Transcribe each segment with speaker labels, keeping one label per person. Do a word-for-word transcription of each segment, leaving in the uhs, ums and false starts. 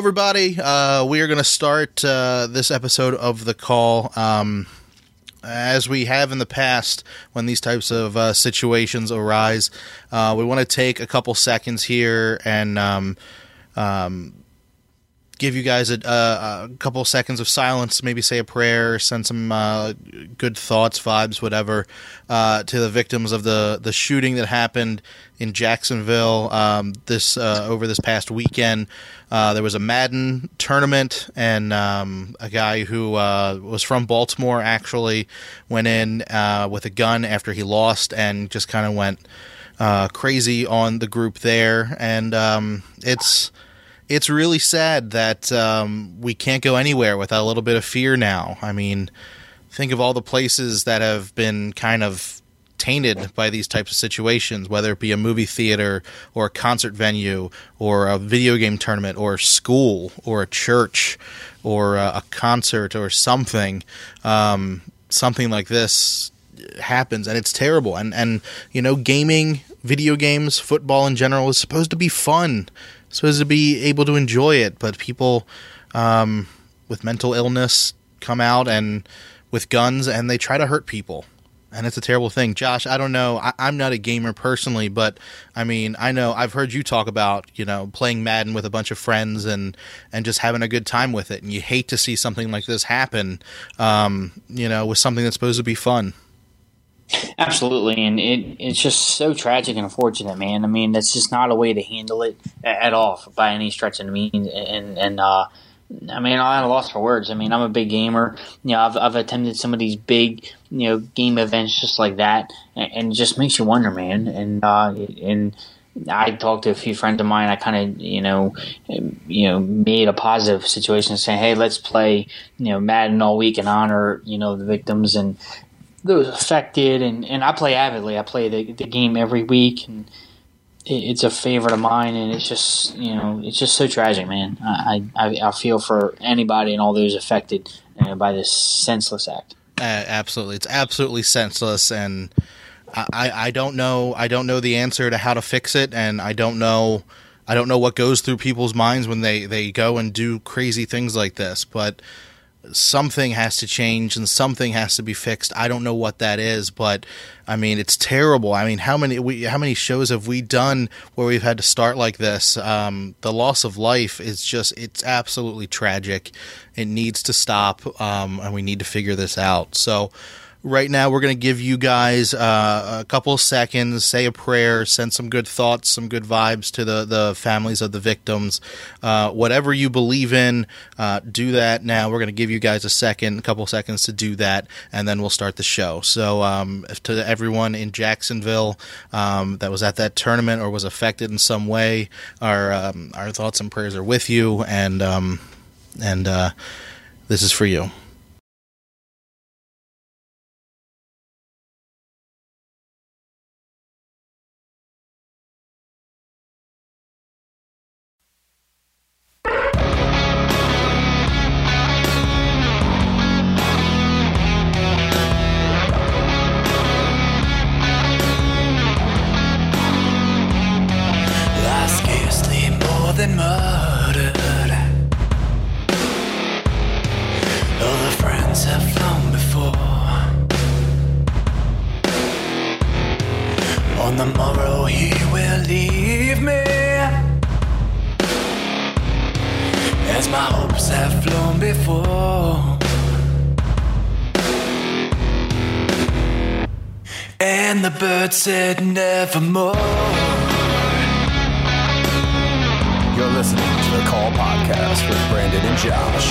Speaker 1: everybody. Uh, we are going to start uh, this episode of The Call. Um, as we have in the past when these types of uh, situations arise, uh, we want to take a couple seconds here and um, um, give you guys a, a, a couple seconds of silence, maybe say a prayer, send some uh, good thoughts, vibes, whatever, uh, to the victims of the, the shooting that happened in Jacksonville um, this uh, over this past weekend. Uh, there was a Madden tournament, and um, a guy who uh, was from Baltimore actually went in uh, with a gun after he lost and just kind of went uh, crazy on the group there. And um, it's it's really sad that um, we can't go anywhere without a little bit of fear now. I mean, think of all the places that have been kind of tainted by these types of situations, whether it be a movie theater or a concert venue or a video game tournament or a school or a church or a, a concert or something. Um, something like this happens, and it's terrible. And, and, you know, gaming, video games, football in general is supposed to be fun, supposed to be able to enjoy it, but people um, with mental illness come out and with guns and they try to hurt people. And it's a terrible thing. Josh, I don't know. I, I'm not a gamer personally, but I mean, I know I've heard you talk about, you know, playing Madden with a bunch of friends and, and just having a good time with it. And you hate to see something like this happen, um, you know, with something that's supposed to be fun.
Speaker 2: Absolutely. And it, it's just so tragic and unfortunate, man. I mean, that's just not a way to handle it at all by any stretch of the means. And, and, uh, I mean, I'm at a loss for words. I mean, I'm a big gamer. You know, I've I've attended some of these big, you know, game events just like that, and, and it just makes you wonder, man. And uh, and I talked to a few friends of mine. I kind of, you know, you know, made a positive situation, saying, "Hey, let's play, you know, Madden all week and honor, you know, the victims and those affected." And, and I play avidly. I play the the game every week, and it's a favorite of mine, and it's just, you know, it's just so tragic, man. I I, I feel for anybody and all those affected uh, by this senseless act.
Speaker 1: Uh, absolutely, it's absolutely senseless, and I, I don't know I don't know the answer to how to fix it, and I don't know I don't know what goes through people's minds when they, they go and do crazy things like this, but something has to change and something has to be fixed. I don't know what that is, but I mean, it's terrible. I mean, how many we, how many shows have we done where we've had to start like this? Um, the loss of life is just, it's absolutely tragic. It needs to stop, um, and we need to figure this out. So right now, we're going to give you guys uh, a couple of seconds, say a prayer, send some good thoughts, some good vibes to the, the families of the victims. Uh, whatever you believe in, uh, do that now. We're going to give you guys a second, a couple of seconds to do that, and then we'll start the show. So um, to everyone in Jacksonville um, that was at that tournament or was affected in some way, our um, our thoughts and prayers are with you, and um, and uh, this is for you.
Speaker 3: Than murdered. All the friends have flown before. On the morrow he will leave me, as my hopes have flown before. And the bird said nevermore.
Speaker 4: You're listening to The Call Podcast with Brandon and Josh.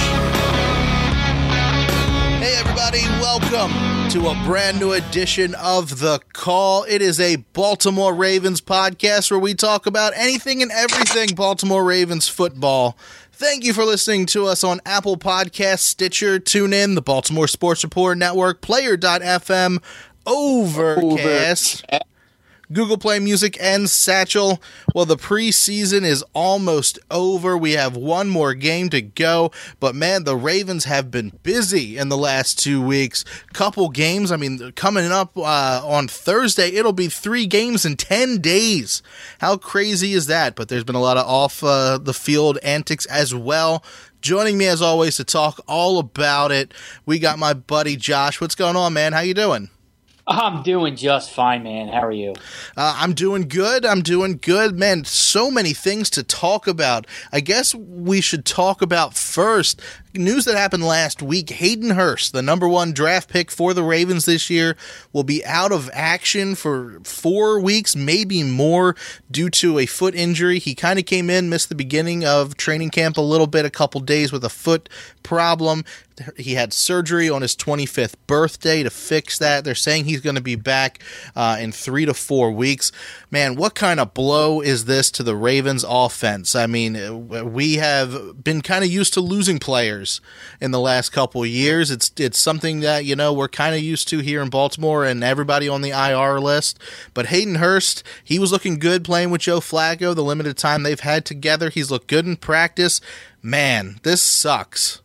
Speaker 1: Hey everybody, welcome to a brand new edition of The Call. It is a Baltimore Ravens podcast where we talk about anything and everything Baltimore Ravens football. Thank you for listening to us on Apple Podcasts, Stitcher, TuneIn, the Baltimore Sports Report Network, Player dot f m, Overcast, Google Play Music, and Satchel. Well, the preseason is almost over. We have one more game to go, but man, the Ravens have been busy in the last two weeks. Couple games, I mean, coming up uh, on Thursday, it'll be three games in ten days. How crazy is that? But there's been a lot of off uh, the field antics as well. Joining me as always to talk all about it, we got my buddy Josh. What's going on, man? How you doing?
Speaker 2: I'm doing just fine, man. How are you?
Speaker 1: Uh, I'm doing good. I'm doing good. Man, so many things to talk about. I guess we should talk about first news that happened last week. Hayden Hurst, the number one draft pick for the Ravens this year, will be out of action for four weeks, maybe more, due to a foot injury. He kind of came in, missed the beginning of training camp a little bit, a couple days with a foot problem. He had surgery on his twenty-fifth birthday to fix that. They're saying he's going to be back uh, in three to four weeks. Man, what kind of blow is this to the Ravens offense? I mean, we have been kind of used to losing players in the last couple of years. It's it's something that, you know, we're kind of used to here in Baltimore and everybody on the I R list. But Hayden Hurst, he was looking good playing with Joe Flacco the limited time they've had together. He's looked good in practice. Man, this sucks.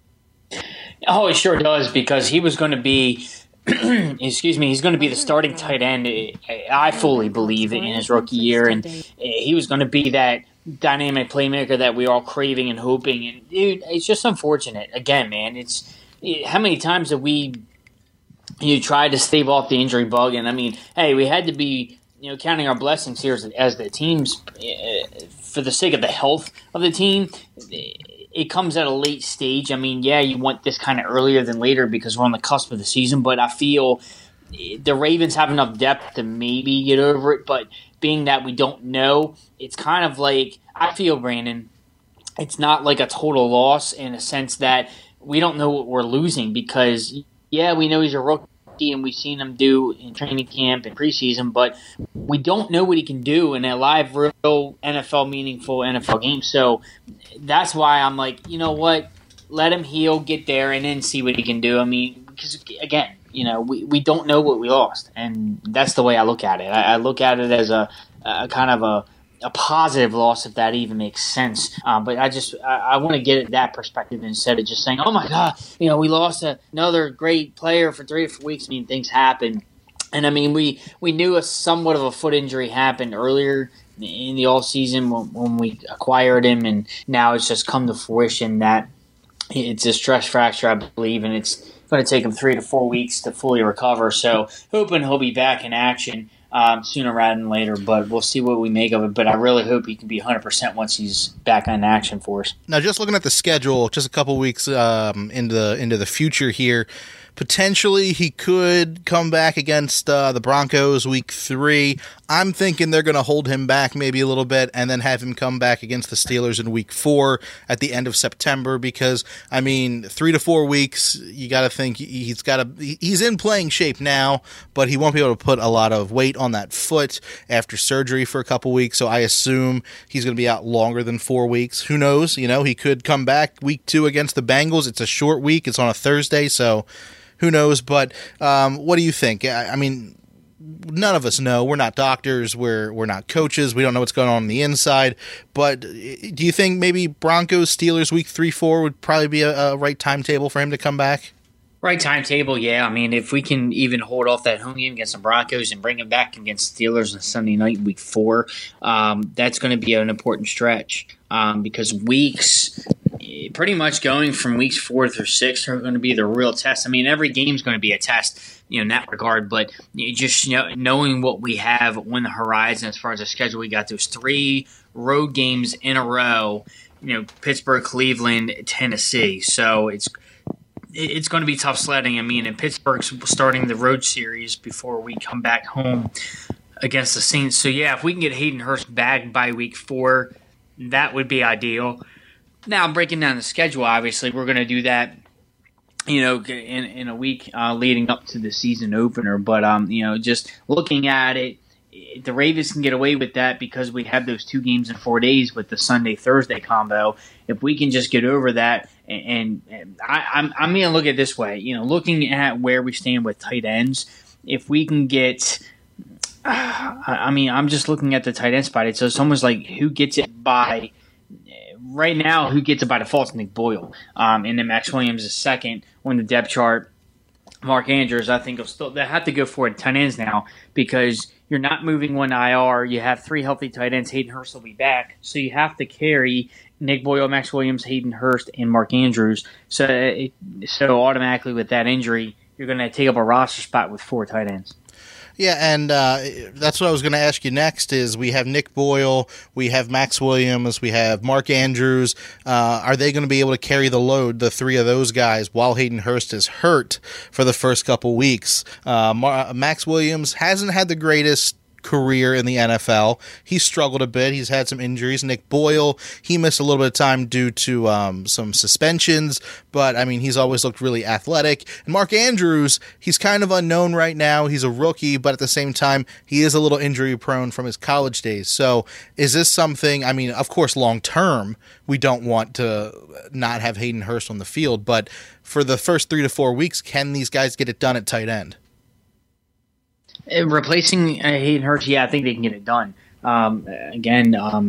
Speaker 2: Oh, it sure does, because he was going to be, excuse me, he's going to be the starting tight end, I fully believe, in his rookie year, and he was going to be that dynamic playmaker that we're all craving and hoping, and dude, it's just unfortunate. Again, man, it's how many times have we you tried to stave off the injury bug, and I mean, hey, we had to be, you know, counting our blessings here as, as the teams, uh, for the sake of the health of the team. It comes at a late stage. I mean, yeah, you want this kind of earlier than later because we're on the cusp of the season, but I feel the Ravens have enough depth to maybe get over it, but being that we don't know, it's kind of like, I feel, Brandon, it's not like a total loss in a sense that we don't know what we're losing because, yeah, we know he's a rookie and we've seen him do in training camp and preseason, but we don't know what he can do in a live, real N F L, meaningful N F L game. So that's why I'm like, you know what? Let him heal, get there, and then see what he can do. I mean, because, again, you know, we, we don't know what we lost, and that's the way I look at it. I, I look at it as a, a kind of a, a positive loss, if that even makes sense. Um, but I just I, I want to get at that perspective instead of just saying, oh my God, you know, we lost a, another great player for three or four weeks. I mean, things happen. And I mean, we, we knew a somewhat of a foot injury happened earlier in the offseason when, when we acquired him, and now it's just come to fruition that it's a stress fracture, I believe, and it's going to take him three to four weeks to fully recover. So hoping he'll be back in action um, sooner rather than later, but we'll see what we make of it. But I really hope he can be one hundred percent once he's back in action for us.
Speaker 1: Now, just looking at the schedule, just a couple weeks um, into the, into the future here, potentially he could come back against uh, the Broncos week three. I'm thinking they're going to hold him back maybe a little bit and then have him come back against the Steelers in week four at the end of September because, I mean, three to four weeks, you got to think he's got to, he's in playing shape now, but he won't be able to put a lot of weight on that foot after surgery for a couple weeks, so I assume he's going to be out longer than four weeks. Who knows? You know, he could come back week two against the Bengals. It's a short week. It's on a Thursday, so who knows? But um, what do you think? I, I mean, none of us know. We're not doctors. We're we're not coaches. We don't know what's going on on the inside. But do you think maybe Broncos, Steelers, week three, four would probably be a, a right timetable for him to come back?
Speaker 2: Right timetable, yeah. I mean, if we can even hold off that home game against the Broncos and bring him back against the Steelers on Sunday night, week four, um, that's going to be an important stretch um, because weeks – pretty much going from weeks four through six are going to be the real test. I mean, every game is going to be a test, you know, in that regard. But you just, you know, knowing what we have on the horizon as far as the schedule, we got those three road games in a row. You know, Pittsburgh, Cleveland, Tennessee. So it's it's going to be tough sledding. I mean, and Pittsburgh's starting the road series before we come back home against the Saints. So yeah, if we can get Hayden Hurst back by week four, that would be ideal. Now, I'm breaking down the schedule, obviously. We're going to do that, you know, in, in a week uh, leading up to the season opener. But, um, you know, just looking at it, the Ravens can get away with that because we have those two games in four days with the Sunday-Thursday combo. If we can just get over that, and, and I, I'm, I'm going to look at it this way. You know, looking at where we stand with tight ends, if we can get I mean, I'm just looking at the tight end spot. It's, it's almost like who gets it by right now. Who gets it by default is Nick Boyle, um, and then Max Williams is second on the depth chart. Mark Andrews, I think, will still they have to go for it tight ends now because you're not moving one I R. You have three healthy tight ends. Hayden Hurst will be back, so you have to carry Nick Boyle, Max Williams, Hayden Hurst, and Mark Andrews. So, it, so automatically with that injury, you're going to take up a roster spot with four tight ends.
Speaker 1: Yeah, and uh, that's what I was going to ask you next is we have Nick Boyle, we have Max Williams, we have Mark Andrews. Uh, are they going to be able to carry the load, the three of those guys, while Hayden Hurst is hurt for the first couple weeks? Uh, Mar- Max Williams hasn't had the greatest career in the N F L. He's struggled a bit. He's had some injuries. Nick Boyle, he missed a little bit of time due to um, some suspensions, but I mean, he's always looked really athletic. And Mark Andrews, he's kind of unknown right now. He's a rookie, but at the same time, he is a little injury prone from his college days. So is this something, I mean, of course, long term, we don't want to not have Hayden Hurst on the field, but for the first three to four weeks, can these guys get it done at tight end?
Speaker 2: Replacing uh, Hayden Hurst, yeah, I think they can get it done. Um, again, um,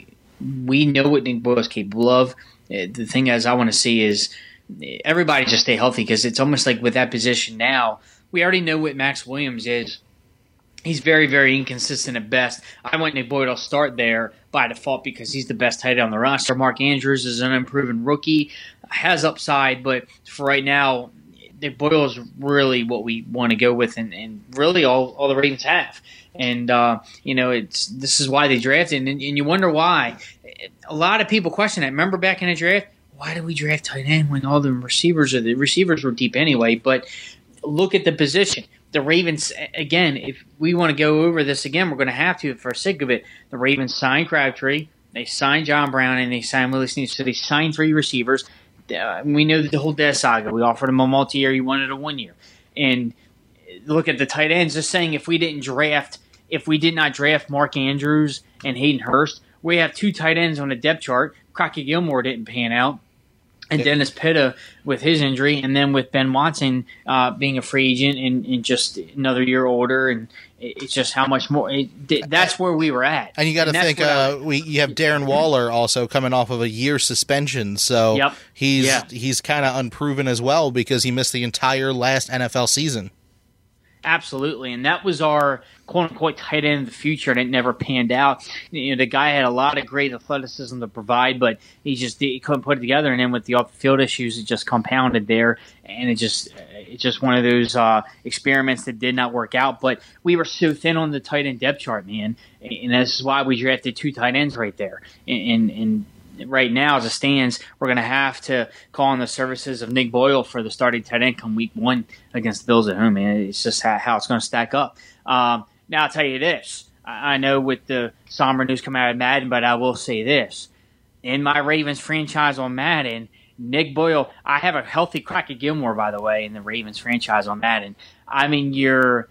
Speaker 2: we know what Nick Boyle is capable of. The thing is, I want to see is everybody just stay healthy because it's almost like with that position now, we already know what Max Williams is. He's very, very inconsistent at best. I want Nick Boyle to start there by default because he's the best tight end on the roster. Mark Andrews is an unproven rookie, has upside, but for right now, Nick Boyle is really what we want to go with, and, and really all, all the Ravens have. And uh, you know, it's this is why they drafted, and, and you wonder why. A lot of people question that. Remember back in the draft, why did we draft tight end when all the receivers are the receivers were deep anyway? But look at the position. The Ravens, again, if we want to go over this again, we're going to have to for the sake of it. The Ravens signed Crabtree, they signed John Brown, and they signed Willie Snead. So they signed three receivers. Uh, we know the whole Dez saga. We offered him a multi-year. He wanted a one-year. And look at the tight ends. Just saying, if we didn't draft, if we did not draft Mark Andrews and Hayden Hurst, we have two tight ends on the depth chart. Crockett Gilmore didn't pan out, and Dennis Pitta with his injury, and then with Ben Watson uh, being a free agent and, and just another year older, and it's just how much more. It, that's where we were at.
Speaker 1: And you got to think, uh, I, we you have Darren Waller also coming off of a year suspension, so
Speaker 2: yep.
Speaker 1: he's
Speaker 2: yeah.
Speaker 1: he's kind of unproven as well because he missed the entire last N F L season.
Speaker 2: Absolutely, and that was our quote-unquote tight end of the future, and it never panned out. You know, the guy had a lot of great athleticism to provide, but he just he couldn't put it together. And then with the off-the-field issues, it just compounded there, and it just it's just one of those uh, experiments that did not work out. But we were so thin on the tight end depth chart, man, and this is why we drafted two tight ends right there. And, and, and right now, as it stands, we're going to have to call on the services of Nick Boyle for the starting tight end come week one against the Bills at home, man. It's just how, how it's going to stack up. Um, now, I'll tell you this. I, I know with the somber news coming out of Madden, but I will say this. In my Ravens franchise on Madden, Nick Boyle, I have a healthy Crockett Gilmore, by the way, in the Ravens franchise on Madden. I mean, you're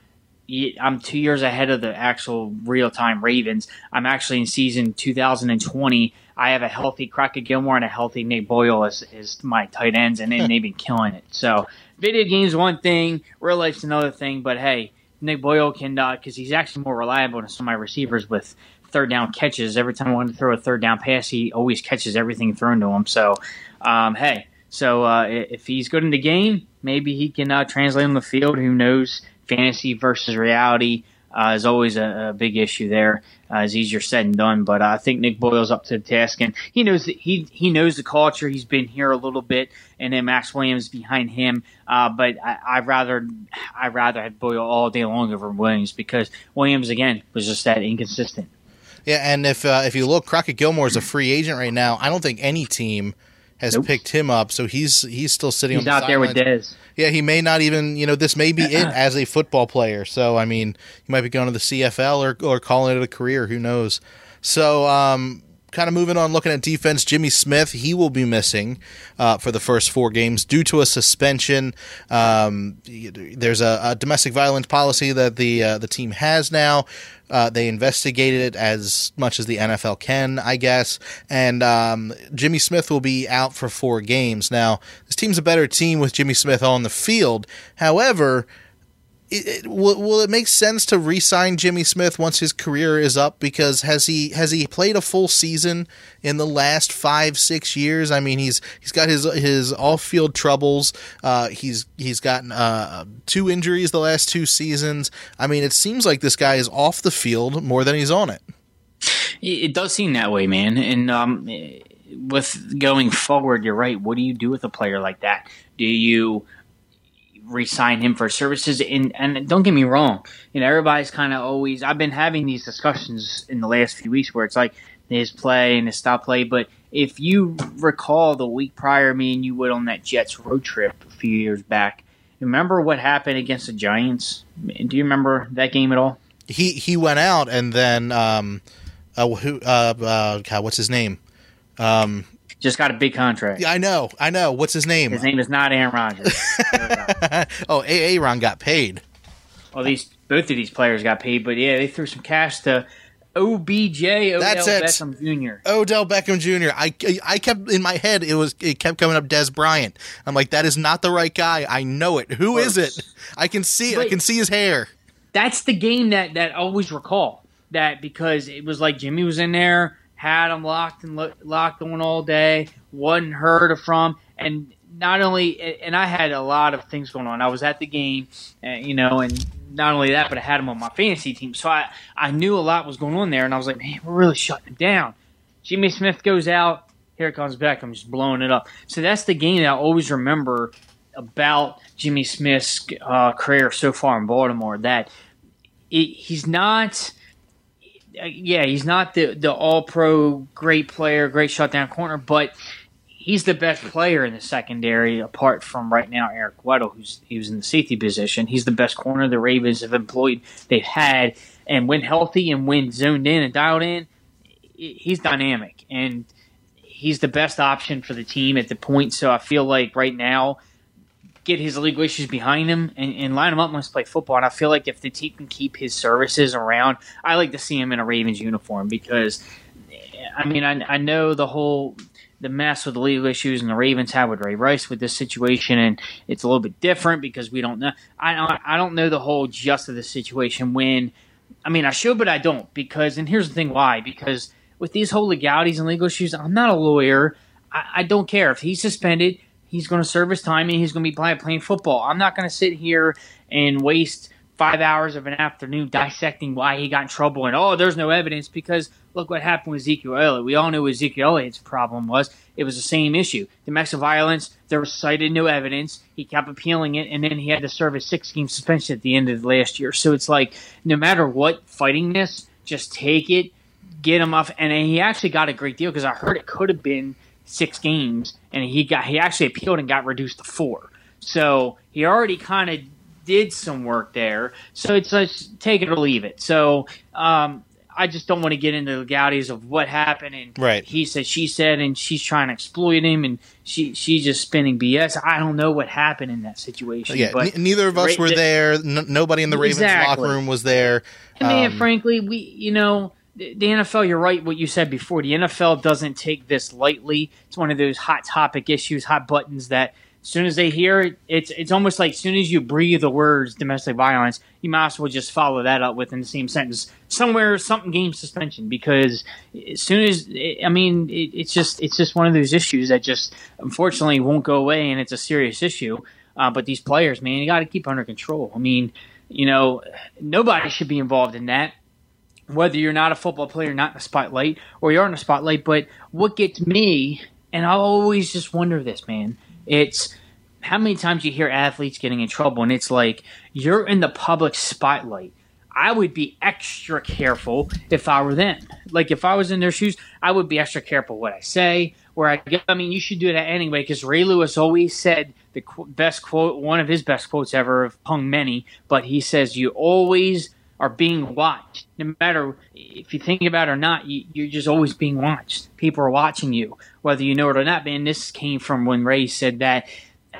Speaker 2: I'm two years ahead of the actual real-time Ravens. I'm actually in season two thousand twenty. I have a healthy Crockett Gilmore and a healthy Nick Boyle as, as my tight ends, and they've been killing it. So video games one thing, real life's another thing, but hey, Nick Boyle can, because uh, he's actually more reliable than some of my receivers with third down catches. Every time I want to throw a third down pass, he always catches everything thrown to him. So, um, hey, so uh, if he's good in the game, maybe he can uh, translate on the field. Who knows? Fantasy versus reality uh, is always a, a big issue there. Uh, it's easier said than done, but uh, I think Nick Boyle's up to the task, and he knows that he he knows the culture. He's been here a little bit, and then Max Williams behind him. Uh, but I, I'd rather I'd rather have Boyle all day long over Williams because Williams again was just that inconsistent.
Speaker 1: Yeah, and if uh, if you look, Crockett Gilmore is a free agent right now. I don't think any team has nope. picked him up, so he's he's still sitting.
Speaker 2: He's
Speaker 1: on the
Speaker 2: out there with Dez.
Speaker 1: Yeah, he may not even, you know, this may be it as a football player. So, I mean, he might be going to the C F L or, or calling it a career. Who knows? So, um, kind of moving on, looking at defense, Jimmy Smith, he will be missing uh, for the first four games due to a suspension. Um, there's a, a domestic violence policy that the uh, the team has now. Uh, they investigated it as much as the N F L can, I guess. And um, Jimmy Smith will be out for four games. Now, this team's a better team with Jimmy Smith on the field. However, It, it, will, will it make sense to re-sign Jimmy Smith once his career is up? Because has he has he played a full season in the last five six years? I mean, he's he's got his his off-field troubles. Uh, he's he's gotten uh, two injuries the last two seasons. I mean, it seems like this guy is off the field more than he's on it.
Speaker 2: It does seem that way, man. And um, with going forward, you're right. What do you do with a player like that? Do you re-sign him for services? And, and don't get me wrong, you know, everybody's kind of always, I've been having these discussions in the last few weeks where it's like his play and his stop play, but if you recall the week prior, me and you went on that Jets road trip a few years back, remember what happened against the Giants? Do you remember that game at all?
Speaker 1: He he went out and then um uh, who uh, uh God, what's his name? Um
Speaker 2: Just got a big contract.
Speaker 1: Yeah, I know, I know. What's his name?
Speaker 2: His name is not Aaron Rodgers.
Speaker 1: oh, Aaron got paid.
Speaker 2: Well, these both of these players got paid, but yeah, they threw some cash to O B J, Odell
Speaker 1: That's it.
Speaker 2: Beckham Junior
Speaker 1: Odell Beckham Junior I, I kept in my head it was it kept coming up Dez Bryant. I'm like, that is not the right guy. I know it. Who Close. is it? I can see it. But I can see his hair. That's
Speaker 2: the game that that I always recall that because it was like Jimmy was in there. Had him locked and lo- locked on all day, wasn't heard from, and not only, and I had a lot of things going on. I was at the game, and, you know, and not only that, but I had him on my fantasy team, so I, I knew a lot was going on there, and I was like, man, we're really shutting him down. Jimmy Smith goes out, here comes Beckham, just blowing it up. So that's the game that I always remember about Jimmy Smith's uh, career so far in Baltimore, that it, he's not... Yeah, he's not the, the all-pro great player, great shutdown corner, but he's the best player in the secondary apart from right now Eric Weddle, who's he was in the safety position. He's the best corner the Ravens have employed, they've had, and when healthy and when zoned in and dialed in, he's dynamic, and he's the best option for the team at the point. So I feel like right now, get his legal issues behind him and, and line him up and let's play football. And I feel like if the team can keep his services around, I like to see him in a Ravens uniform because, I mean, I, I know the whole the mess with the legal issues and the Ravens have with Ray Rice with this situation, and it's a little bit different because we don't know. I I don't know the whole gist of the situation. When I mean, I should, but I don't because. And here's the thing: why? Because with these whole legalities and legal issues, I'm not a lawyer. I, I don't care if he's suspended. He's going to serve his time, and he's going to be playing, playing football. I'm not going to sit here and waste five hours of an afternoon dissecting why he got in trouble and, oh, there's no evidence because look what happened with Ezekiel Elliott. We all knew what Ezekiel Elliott's problem was. It was the same issue. Domestic violence, there was cited no evidence. He kept appealing it, and then he had to serve a six-game suspension at the end of last year. So it's like no matter what, fighting this, just take it, get him off. And he actually got a great deal because I heard it could have been six games, and he got he actually appealed and got reduced to four. So he already kind of did some work there. So it's like take it or leave it. So um, I just don't want to get into the legalities of what happened and
Speaker 1: right.
Speaker 2: He said, she said, and she's trying to exploit him, and she she's just spinning B S. I don't know what happened in that situation.
Speaker 1: Yeah,
Speaker 2: but
Speaker 1: n- neither of us were there. N- nobody in the Ravens
Speaker 2: exactly.
Speaker 1: locker room was there.
Speaker 2: And man,
Speaker 1: um,
Speaker 2: frankly, we you know. The N F L, you're right, what you said before. The N F L doesn't take this lightly. It's one of those hot topic issues, hot buttons that as soon as they hear it, it's it's almost like as soon as you breathe the words domestic violence, you might as well just follow that up within the same sentence. Somewhere, something game suspension, because as soon as, I mean, it, it's just it's just one of those issues that just unfortunately won't go away, and it's a serious issue. Uh, but these players, man, you got to keep under control. I mean, you know, nobody should be involved in that. Whether you're not a football player, not in the spotlight, or you're in the spotlight. But what gets me, and I always just wonder this, man, it's how many times you hear athletes getting in trouble, and it's like you're in the public spotlight. I would be extra careful if I were them. Like if I was in their shoes, I would be extra careful what I say, where I go. I mean, you should do that anyway, because Ray Lewis always said the best quote, one of his best quotes ever, among many, but he says you always are being watched. No matter if you think about it or not, you, you're just always being watched. People are watching you, whether you know it or not. Man, this came from when Ray said that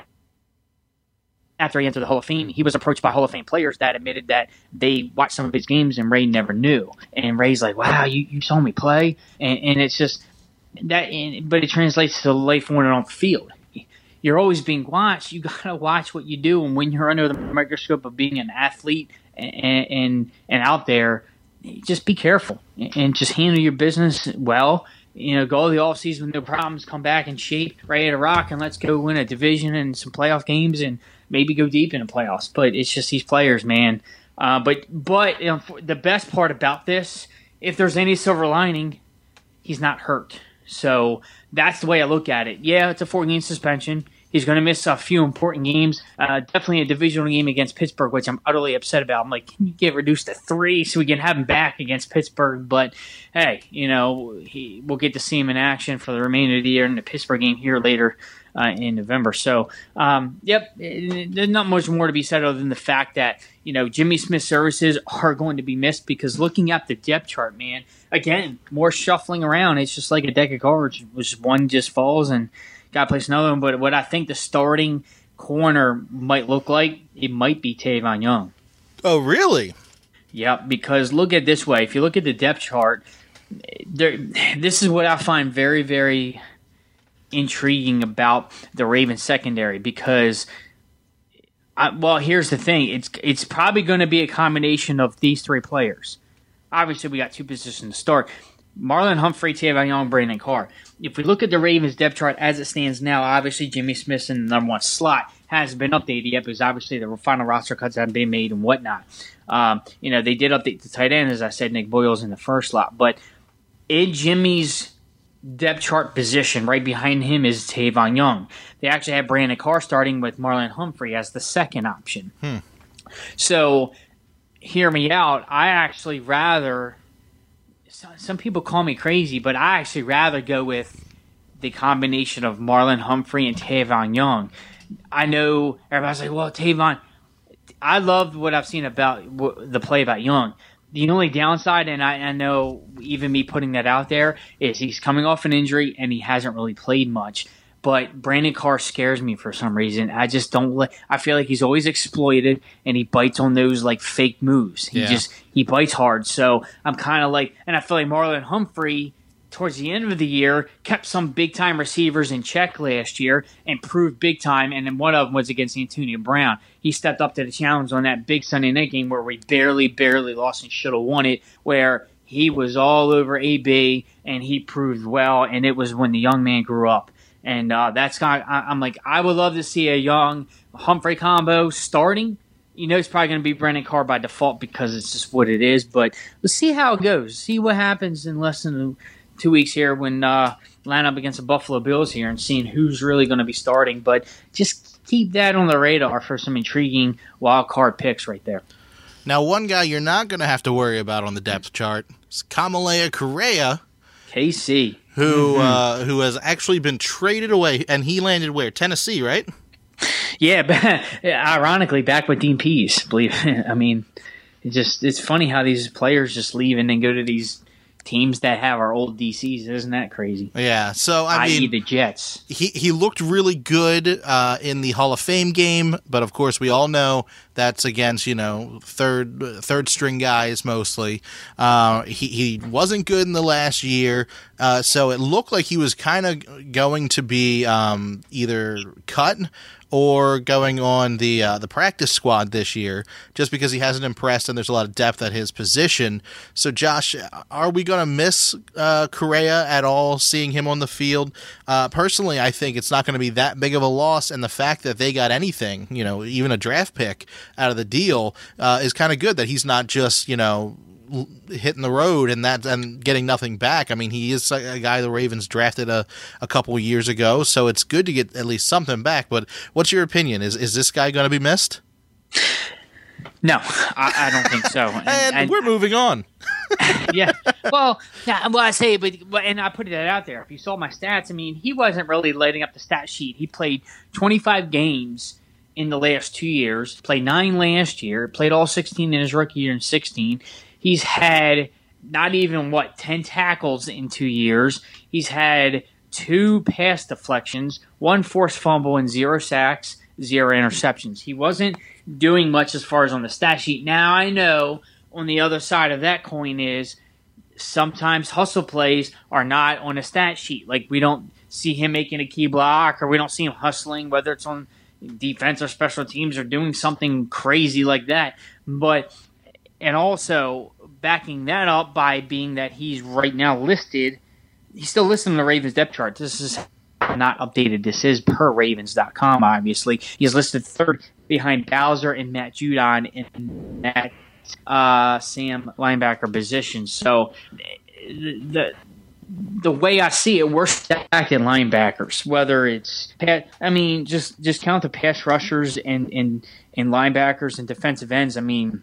Speaker 2: after he entered the Hall of Fame, he was approached by Hall of Fame players that admitted that they watched some of his games and Ray never knew. And Ray's like, wow, you, you saw me play? And, and it's just that, and, but it translates to life on and off the field. you're always being watched. You got to watch what you do. And when you're under the microscope of being an athlete and, and, and out there, just be careful and just handle your business well. You know, go the offseason with no problems, come back in shape, ready to rock, and let's go win a division and some playoff games and maybe go deep in the playoffs. But it's just these players, man. Uh, but but you know, the best part about this, if there's any silver lining, he's not hurt. So that's the way I look at it. Yeah, it's a four-game suspension. He's going to miss a few important games. Uh, definitely a divisional game against Pittsburgh, which I'm utterly upset about. I'm like, can you get reduced to three so we can have him back against Pittsburgh? But, hey, you know, he, we'll get to see him in action for the remainder of the year in the Pittsburgh game here later uh, in November. So, um, yep, there's not much more to be said other than the fact that, you know, Jimmy Smith's services are going to be missed because looking at the depth chart, man, again, more shuffling around. It's just like a deck of cards, which one just falls and got to place another one. But what I think the starting corner might look like, it might be Tavon Young.
Speaker 1: Oh, really?
Speaker 2: Yeah, because look at it this way. If you look at the depth chart, there, this is what I find very, very intriguing about the Ravens secondary because, I, well, here's the thing. It's, it's probably going to be a combination of these three players. Obviously, we got two positions to start. Marlon Humphrey, Tavon Young, Brandon Carr. If we look at the Ravens depth chart as it stands now, obviously Jimmy Smith's in the number one slot. Hasn't been updated yet because obviously the final roster cuts haven't been made and whatnot. Um, you know, they did update the tight end, as I said, Nick Boyle's in the first slot. But in Jimmy's depth chart position, right behind him is Tavon Young. They actually have Brandon Carr starting with Marlon Humphrey as the second option.
Speaker 1: Hmm.
Speaker 2: So, hear me out. I actually rather... Some people call me crazy, but I actually rather go with the combination of Marlon Humphrey and Tavon Young. I know everybody's like, well, Tavon, I love what I've seen about the play about Young. The only downside, and I, I know even me putting that out there, is he's coming off an injury and he hasn't really played much. But Brandon Carr scares me for some reason. I just don't let. I feel like he's always exploited, and he bites on those like fake moves. He
Speaker 1: Yeah.
Speaker 2: just he bites hard. So I'm kind of like, and I feel like Marlon Humphrey towards the end of the year kept some big time receivers in check last year and proved big time. And then one of them was against Antonio Brown. He stepped up to the challenge on that big Sunday night game where we barely, barely lost and should have won it. Where he was all over A B and he proved well, and it was when the young man grew up. And uh, that's kind of, I'm like, I would love to see a Young Humphrey combo starting. You know, it's probably going to be Brandon Carr by default because it's just what it is. But let's see how it goes. See what happens in less than two weeks here when uh, line up against the Buffalo Bills here and seeing who's really going to be starting. But just keep that on the radar for some intriguing wild card picks right there.
Speaker 1: Now, one guy you're not going to have to worry about on the depth chart is Kamalei Correa,
Speaker 2: K C.
Speaker 1: who
Speaker 2: Mm-hmm.
Speaker 1: uh, who has actually been traded away, and he landed where? Tennessee, right?
Speaker 2: Yeah, but ironically, back with Dean Pease. Believe I mean, it just it's funny how these players just leave and then go to these teams that have our old D Cs. Isn't that crazy?
Speaker 1: Yeah. So I
Speaker 2: I e
Speaker 1: mean,
Speaker 2: the Jets.
Speaker 1: he he looked really good uh, in the Hall of Fame game, but of course we all know that's against you know third third string guys mostly. Uh, he he wasn't good in the last year, uh, so it looked like he was kind of going to be um, either cut or going on the uh, the practice squad this year, just because he hasn't impressed and there's a lot of depth at his position. So, Josh, are we going to miss uh, Correa at all, seeing him on the field? Uh, personally, I think it's not going to be that big of a loss, and the fact that they got anything, you know, even a draft pick out of the deal, uh, is kind of good that he's not just, you know, hitting the road and that and getting nothing back. I mean, he is a guy the Ravens drafted a, a couple of years ago, so it's good to get at least something back. But what's your opinion? Is is this guy going to be missed?
Speaker 2: No, I, I don't think so. And,
Speaker 1: And,
Speaker 2: and-
Speaker 1: we're moving on.
Speaker 2: yeah. Well, yeah, well, I say, but but- and I put that out there. If you saw my stats, I mean, he wasn't really lighting up the stat sheet. He played twenty-five games in the last two years. Played nine last year. Played all sixteen in his rookie year in sixteen. He's had not even, what, ten tackles in two years. He's had two pass deflections, one forced fumble, and zero sacks, zero interceptions. He wasn't doing much as far as on the stat sheet. Now, I know on the other side of that coin is sometimes hustle plays are not on a stat sheet. Like, we don't see him making a key block, or we don't see him hustling, whether it's on defense or special teams or doing something crazy like that. But and also backing that up by being that he's right now listed, he's still listed on the Ravens depth chart. This is not updated. This is per Ravens dot com, obviously. He's listed third behind Bowser and Matt Judon in that uh, Sam linebacker position. So the the way I see it, we're stacked in linebackers. Whether it's, I mean, just just count the pass rushers and and, and linebackers and defensive ends. I mean,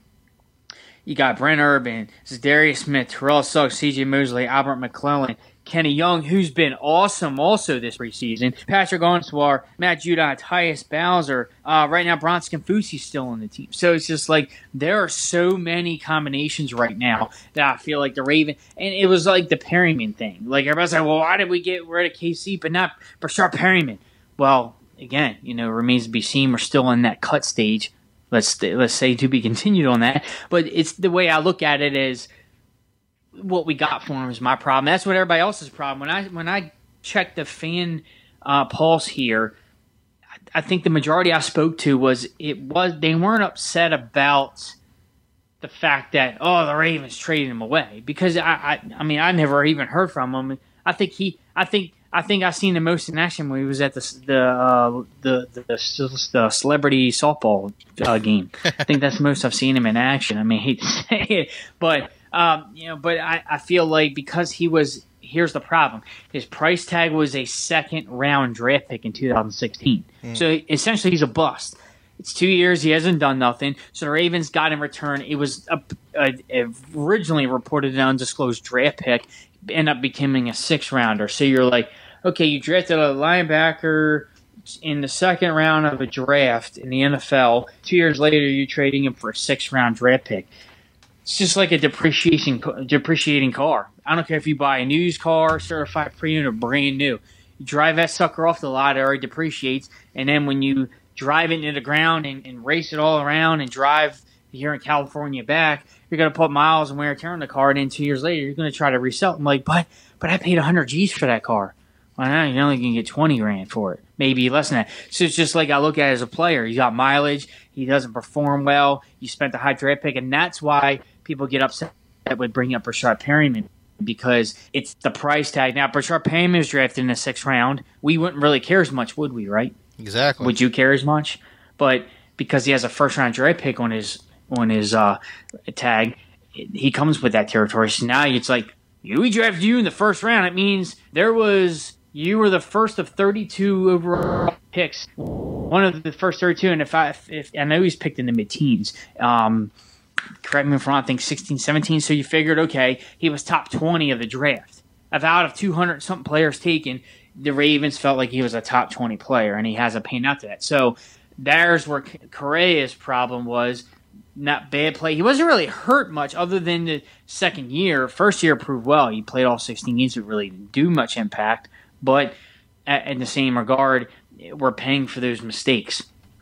Speaker 2: you got Brent Urban, Darius Smith, Terrell Suggs, C J Mosley, Albert McClellan, Kenny Young, who's been awesome also this preseason, Patrick Onwar, Matt Judon, Tyus Bowser. Uh, right now, Bronson Fusi's still on the team. So it's just like there are so many combinations right now that I feel like the Raven, and it was like the Perryman thing. Like everybody's like, well, why did we get rid of K C but not Brashard Perryman? Well, again, you know, remains to be seen. We're still in that cut stage. Let's let's say to be continued on that. But it's the way I look at it is, what we got for him is my problem. That's what everybody else's problem. When I when I checked the fan uh, pulse here, I, I think the majority I spoke to was it was they weren't upset about the fact that oh the Ravens traded him away, because I I, I mean I never even heard from him. I think he I think I think I seen the most in action when he was at the the uh, the, the the celebrity softball uh, game. I think that's the most I've seen him in action. I mean, I hate to say it, but. Um, you know, but I, I feel like because he was, here's the problem. His price tag was a second round draft pick in two thousand sixteen. Mm. So essentially he's a bust. It's two years. He hasn't done nothing. So the Ravens got in return. It was a, a, a originally reported an undisclosed draft pick, ended up becoming a six rounder. So you're like, okay, you drafted a linebacker in the second round of a draft in the N F L. Two years later, you're trading him for a six round draft pick. It's just like a depreciating depreciating car. I don't care if you buy a used car, certified pre-owned, or brand new. You drive that sucker off the lot, it already depreciates, and then when you drive it into the ground and, and race it all around and drive here in California back, you're going to put miles and wear and tear on the car, and then two years later, you're going to try to resell it. I'm like, but but I paid one hundred G's for that car. Well, now you're only going to get twenty grand for it, maybe less than that. So it's just like I look at it as a player. You got mileage. He doesn't perform well. You spent the high draft pick, and that's why people get upset that would bring up Brashard Perryman, because it's the price tag. Now, Brashard Perryman was drafted in the sixth round. We wouldn't really care as much, would we, right?
Speaker 1: Exactly.
Speaker 2: Would you care as much? But because he has a first-round draft pick on his on his uh, tag, he comes with that territory. So now it's like, we drafted you in the first round. It means there was you were the first of thirty-two overall picks, one of the first thirty-two. And if I if I know he's picked in the mid-teens. Um, correct me if I'm wrong, I think sixteen, seventeen. So you figured, okay, he was top twenty of the draft. Of out of two hundred something players taken, the Ravens felt like he was a top twenty player, and he has a pain out to that. So there's where Correa's problem was. Not bad play. He wasn't really hurt much other than the second year. First year proved well. He played all sixteen games, but really didn't do much impact. But in the same regard, we're paying for those mistakes.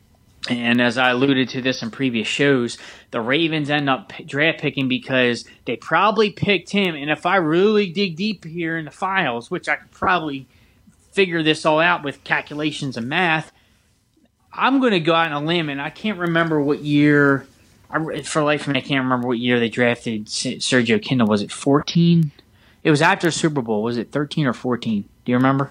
Speaker 2: And as I alluded to this in previous shows, the Ravens end up draft picking because they probably picked him. And if I really dig deep here in the files, which I could probably figure this all out with calculations and math, I'm going to go out on a limb, and I can't remember what year. I, for life of me, I can't remember what year they drafted Sergio Kindle. Was it fourteen? It was after Super Bowl. Was it thirteen or fourteen? Do you remember?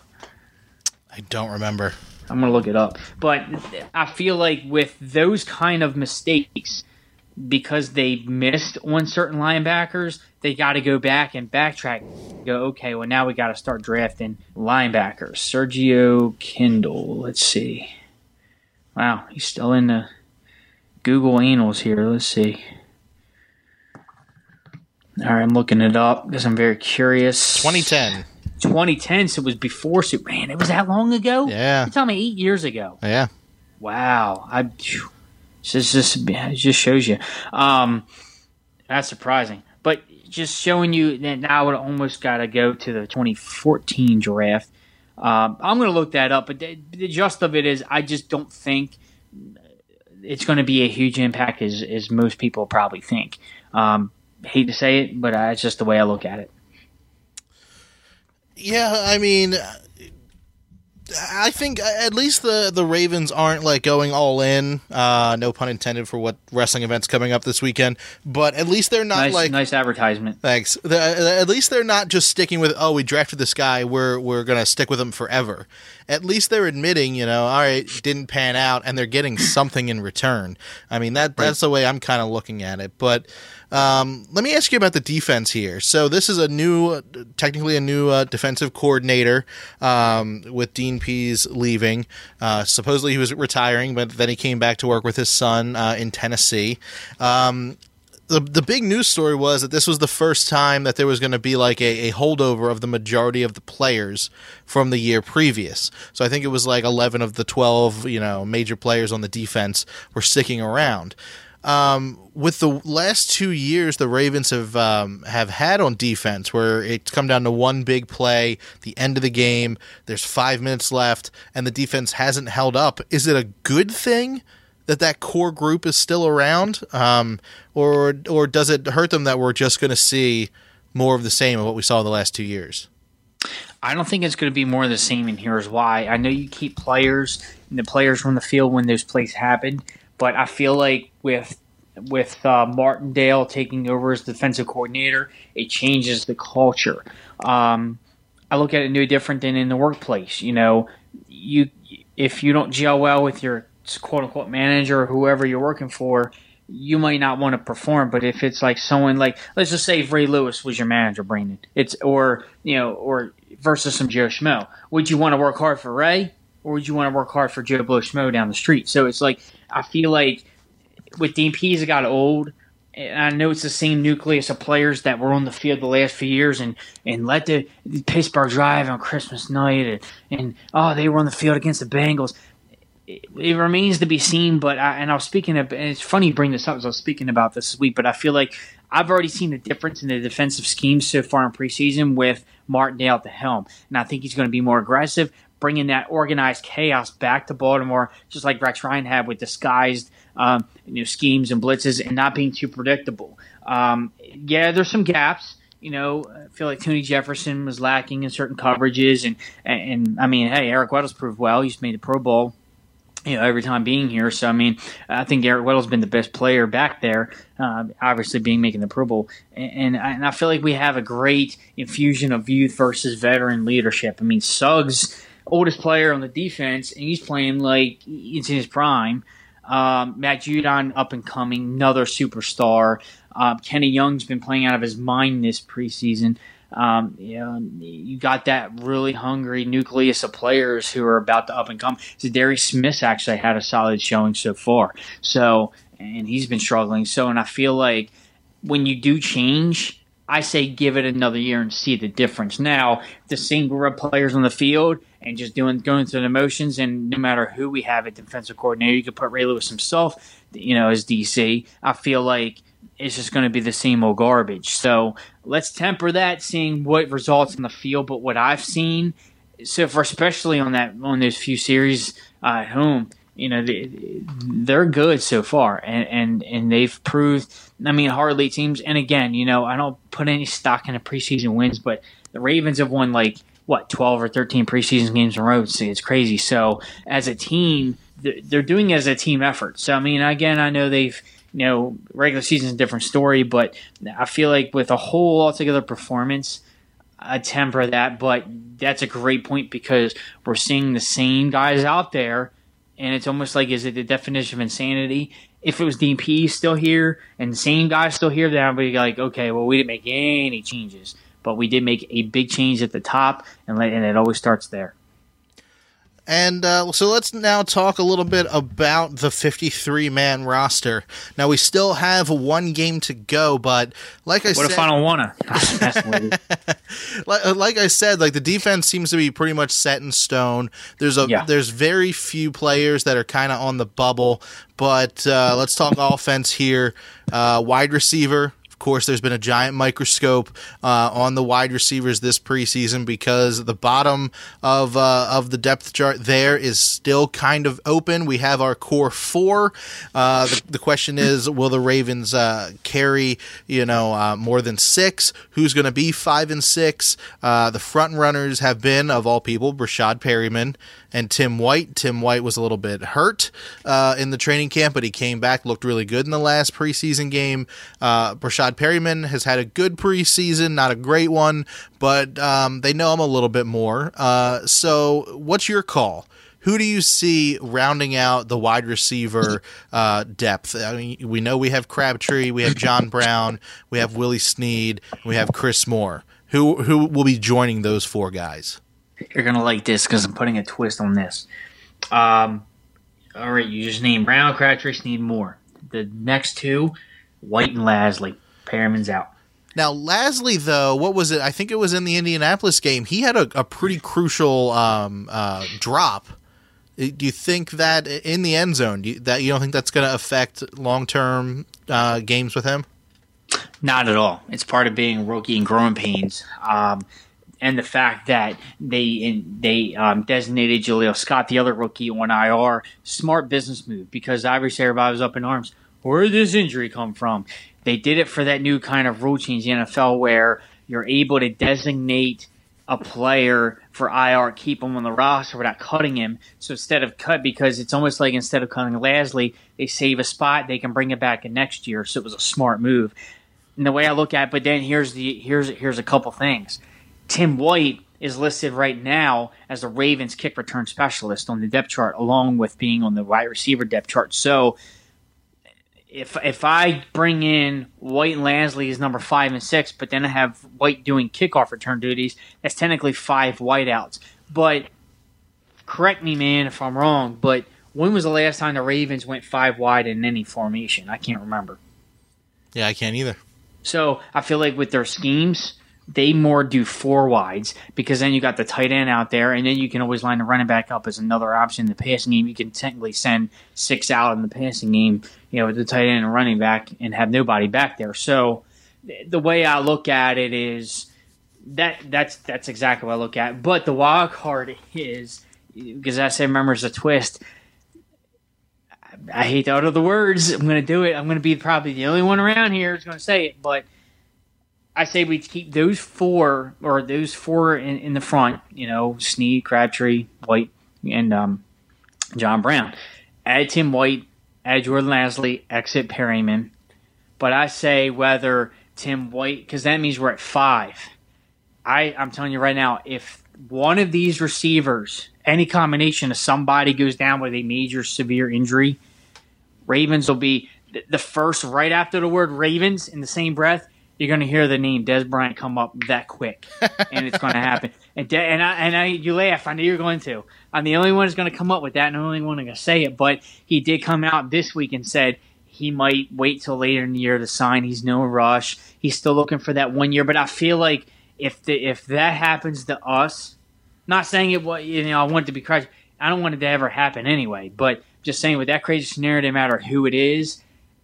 Speaker 1: I don't remember.
Speaker 2: I'm going to look it up. But I feel like with those kind of mistakes, because they missed on certain linebackers, they got to go back and backtrack. Go, okay, well, now we got to start drafting linebackers. Sergio Kindle. Let's see. Wow, he's still in the Google annals here. Let's see. All right, I'm looking it up because I'm very curious.
Speaker 1: twenty ten.
Speaker 2: twenty ten, so it was before Super. Man, it was that long ago?
Speaker 1: Yeah.
Speaker 2: You're telling me eight years ago.
Speaker 1: Yeah.
Speaker 2: Wow. I phew. It's just, it just shows you. Um, that's surprising. But just showing you that now it almost got to go to the twenty fourteen draft. Um, I'm going to look that up, but the, the gist of it is I just don't think it's going to be a huge impact as, as most people probably think. Um, hate to say it, but uh, it's just the way I look at it.
Speaker 1: Yeah, I mean, I think at least the, the Ravens aren't like going all in. Uh, no pun intended for what wrestling events coming up this weekend. But at least they're not
Speaker 2: nice,
Speaker 1: like
Speaker 2: nice advertisement.
Speaker 1: Thanks. The, at least they're not just sticking with, oh, we drafted this guy, we're we're gonna stick with him forever. At least they're admitting, you know, all right, didn't pan out, and they're getting something in return. I mean, that that's the way I'm kind of looking at it. But um, let me ask you about the defense here. So this is a new, technically a new uh, defensive coordinator um, with Dean Pease leaving. Uh, supposedly he was retiring, but then he came back to work with his son uh, in Tennessee. Um, The the big news story was that this was the first time that there was going to be like a, a holdover of the majority of the players from the year previous. So I think it was like eleven of the twelve, you know, major players on the defense were sticking around. Um, with the last two years the Ravens have um, have had on defense, where it's come down to one big play, the end of the game, there's five minutes left, and the defense hasn't held up. Is it a good thing that that core group is still around, um, or or does it hurt them that we're just going to see more of the same of what we saw the last two years?
Speaker 2: I don't think it's going to be more of the same, and here's why. I know you keep players and the players from the field when those plays happen, but I feel like with with uh, Martindale taking over as defensive coordinator, it changes the culture. Um, I look at it no different than in the workplace. You know, you if you don't gel well with your quote-unquote manager or whoever you're working for, you might not want to perform. But if it's like someone like, let's just say if Ray Lewis was your manager, Brandon, it's or you know, or versus some Joe Schmo, would you want to work hard for Ray, or would you want to work hard for Joe Blow Schmo down the street? So it's like, I feel like with Dean Pease, it got old. And I know it's the same nucleus of players that were on the field the last few years, and, and let the Pittsburgh Drive on Christmas night, and, and oh, they were on the field against the Bengals. It, it remains to be seen, but I, and I was speaking of, and it's funny you bring this up as I was speaking about this week, but I feel like I've already seen the difference in the defensive scheme so far in preseason with Martindale at the helm, and I think he's going to be more aggressive, bringing that organized chaos back to Baltimore, just like Rex Ryan had with disguised um, you know, schemes and blitzes, and not being too predictable. Um, yeah, there's some gaps. You know, I feel like Tony Jefferson was lacking in certain coverages, and and, and I mean, hey, Eric Weddle's proved well. He's made the Pro Bowl, you know, every time being here. So, I mean, I think Eric Weddle's been the best player back there, uh, obviously being making the Pro Bowl. And, and, I, and I feel like we have a great infusion of youth versus veteran leadership. I mean, Suggs, oldest player on the defense, and he's playing like it's in his prime. Um, Matt Judon, up and coming, another superstar. Um, Kenny Young's been playing out of his mind this preseason. Um, you know, you got that really hungry nucleus of players who are about to up and come. So Darius Smith's actually had a solid showing so far. So, and he's been struggling. So, and I feel like when you do change, I say give it another year and see the difference. Now, the same group of players on the field and just doing going through the motions, and no matter who we have at defensive coordinator, you could put Ray Lewis himself, you know, as D C. I feel like it's just going to be the same old garbage. So let's temper that, seeing what results on the field. But what I've seen, so for especially on that on those few series uh, at home, you know, they, they're good so far, and, and and they've proved. I mean, hardly teams. And again, you know, I don't put any stock in the preseason wins, but the Ravens have won like what twelve or thirteen preseason games in a row. It's, it's crazy. So as a team, they're doing it as a team effort. So I mean, again, I know they've. You know, regular season is a different story, but I feel like with a whole altogether performance, I temper that. But that's a great point, because we're seeing the same guys out there, and it's almost like, is it the definition of insanity? If it was Dean Pease still here and the same guys still here, then I'd be like, okay, well, we didn't make any changes, but we did make a big change at the top, and and it always starts there.
Speaker 1: And uh, so let's now talk a little bit about the fifty-three man roster. Now, we still have one game to go, but like I
Speaker 2: what
Speaker 1: said...
Speaker 2: What if I don't want to?
Speaker 1: like, like I said, like the defense seems to be pretty much set in stone. There's a yeah. There's very few players that are kind of on the bubble, but uh, let's talk offense here. Uh, wide receiver, course, there's been a giant microscope uh, on the wide receivers this preseason because the bottom of uh, of the depth chart there is still kind of open. We have our core four. Uh, the, the question is, will the Ravens uh, carry, you know, uh, more than six? Who's going to be five and six? Uh, the front runners have been, of all people, Brashad Perryman and Tim White. Tim White was a little bit hurt uh, in the training camp, but he came back, looked really good in the last preseason game. Uh, Brashad Perryman has had a good preseason, not a great one, but um, they know him a little bit more. Uh, so what's your call? Who do you see rounding out the wide receiver uh, depth? I mean, we know we have Crabtree, we have John Brown, we have Willie Snead, we have Chris Moore. Who who will be joining those four guys?
Speaker 2: You're going to like this because I'm putting a twist on this. Um, all right, you just named Brown, Crabtree, Snead, Moore. The next two, White and Lasley. Perriman's out.
Speaker 1: Now, Lasley, though, what was it? I think it was in the Indianapolis game. He had a, a pretty crucial um, uh, drop. Do you think that in the end zone, do you, that you don't think that's going to affect long-term uh, games with him?
Speaker 2: Not at all. It's part of being rookie and growing pains. Um, and the fact that they they um, designated Jaleel Scott, the other rookie, on I R, smart business move because obviously everybody was up in arms. Where did this injury come from? They did it for that new kind of rule change in the N F L where you're able to designate a player for I R, keep him on the roster without cutting him. So instead of cut, because it's almost like instead of cutting Lasley, they save a spot, they can bring it back in next year. So it was a smart move. And the way I look at it, but then here's the here's here's a couple things. Tim White is listed right now as the Ravens kick return specialist on the depth chart, along with being on the wide receiver depth chart. So if if I bring in White and Lasley as number five and six, but then I have White doing kickoff return duties, that's technically five wideouts. But correct me, man, if I'm wrong, but when was the last time the Ravens went five wide in any formation? I can't remember.
Speaker 1: Yeah, I can't either.
Speaker 2: So I feel like with their schemes, they more do four wides because then you got the tight end out there, and then you can always line the running back up as another option in the passing game. You can technically send six out in the passing game, you know, with the tight end and running back, and have nobody back there. So the way I look at it is that that's that's exactly what I look at. But the wild card is, because I say, remember, it's a twist. I hate to utter the words. I'm going to do it. I'm going to be probably the only one around here who's going to say it, but I say we keep those four, or those four in, in the front, you know, Snead, Crabtree, White, and um, John Brown. Add Tim White, add Jordan Lasley, exit Perryman. But I say whether Tim White, because that means we're at five. I, I'm telling you right now, if one of these receivers, any combination of somebody goes down with a major severe injury, Ravens will be the first, right after the word Ravens, in the same breath, you're going to hear the name Dez Bryant come up that quick, and it's going to happen. And De- and I and I, you laugh. I knew you were going to. I'm the only one who's going to come up with that, and the only one who's going to say it. But he did come out this week and said he might wait till later in the year to sign. He's no rush. He's still looking for that one year. But I feel like if the, if that happens to us, not saying it, you know, I want it to be crazy. I don't want it to ever happen anyway. But just saying, with that crazy scenario, no matter who it is,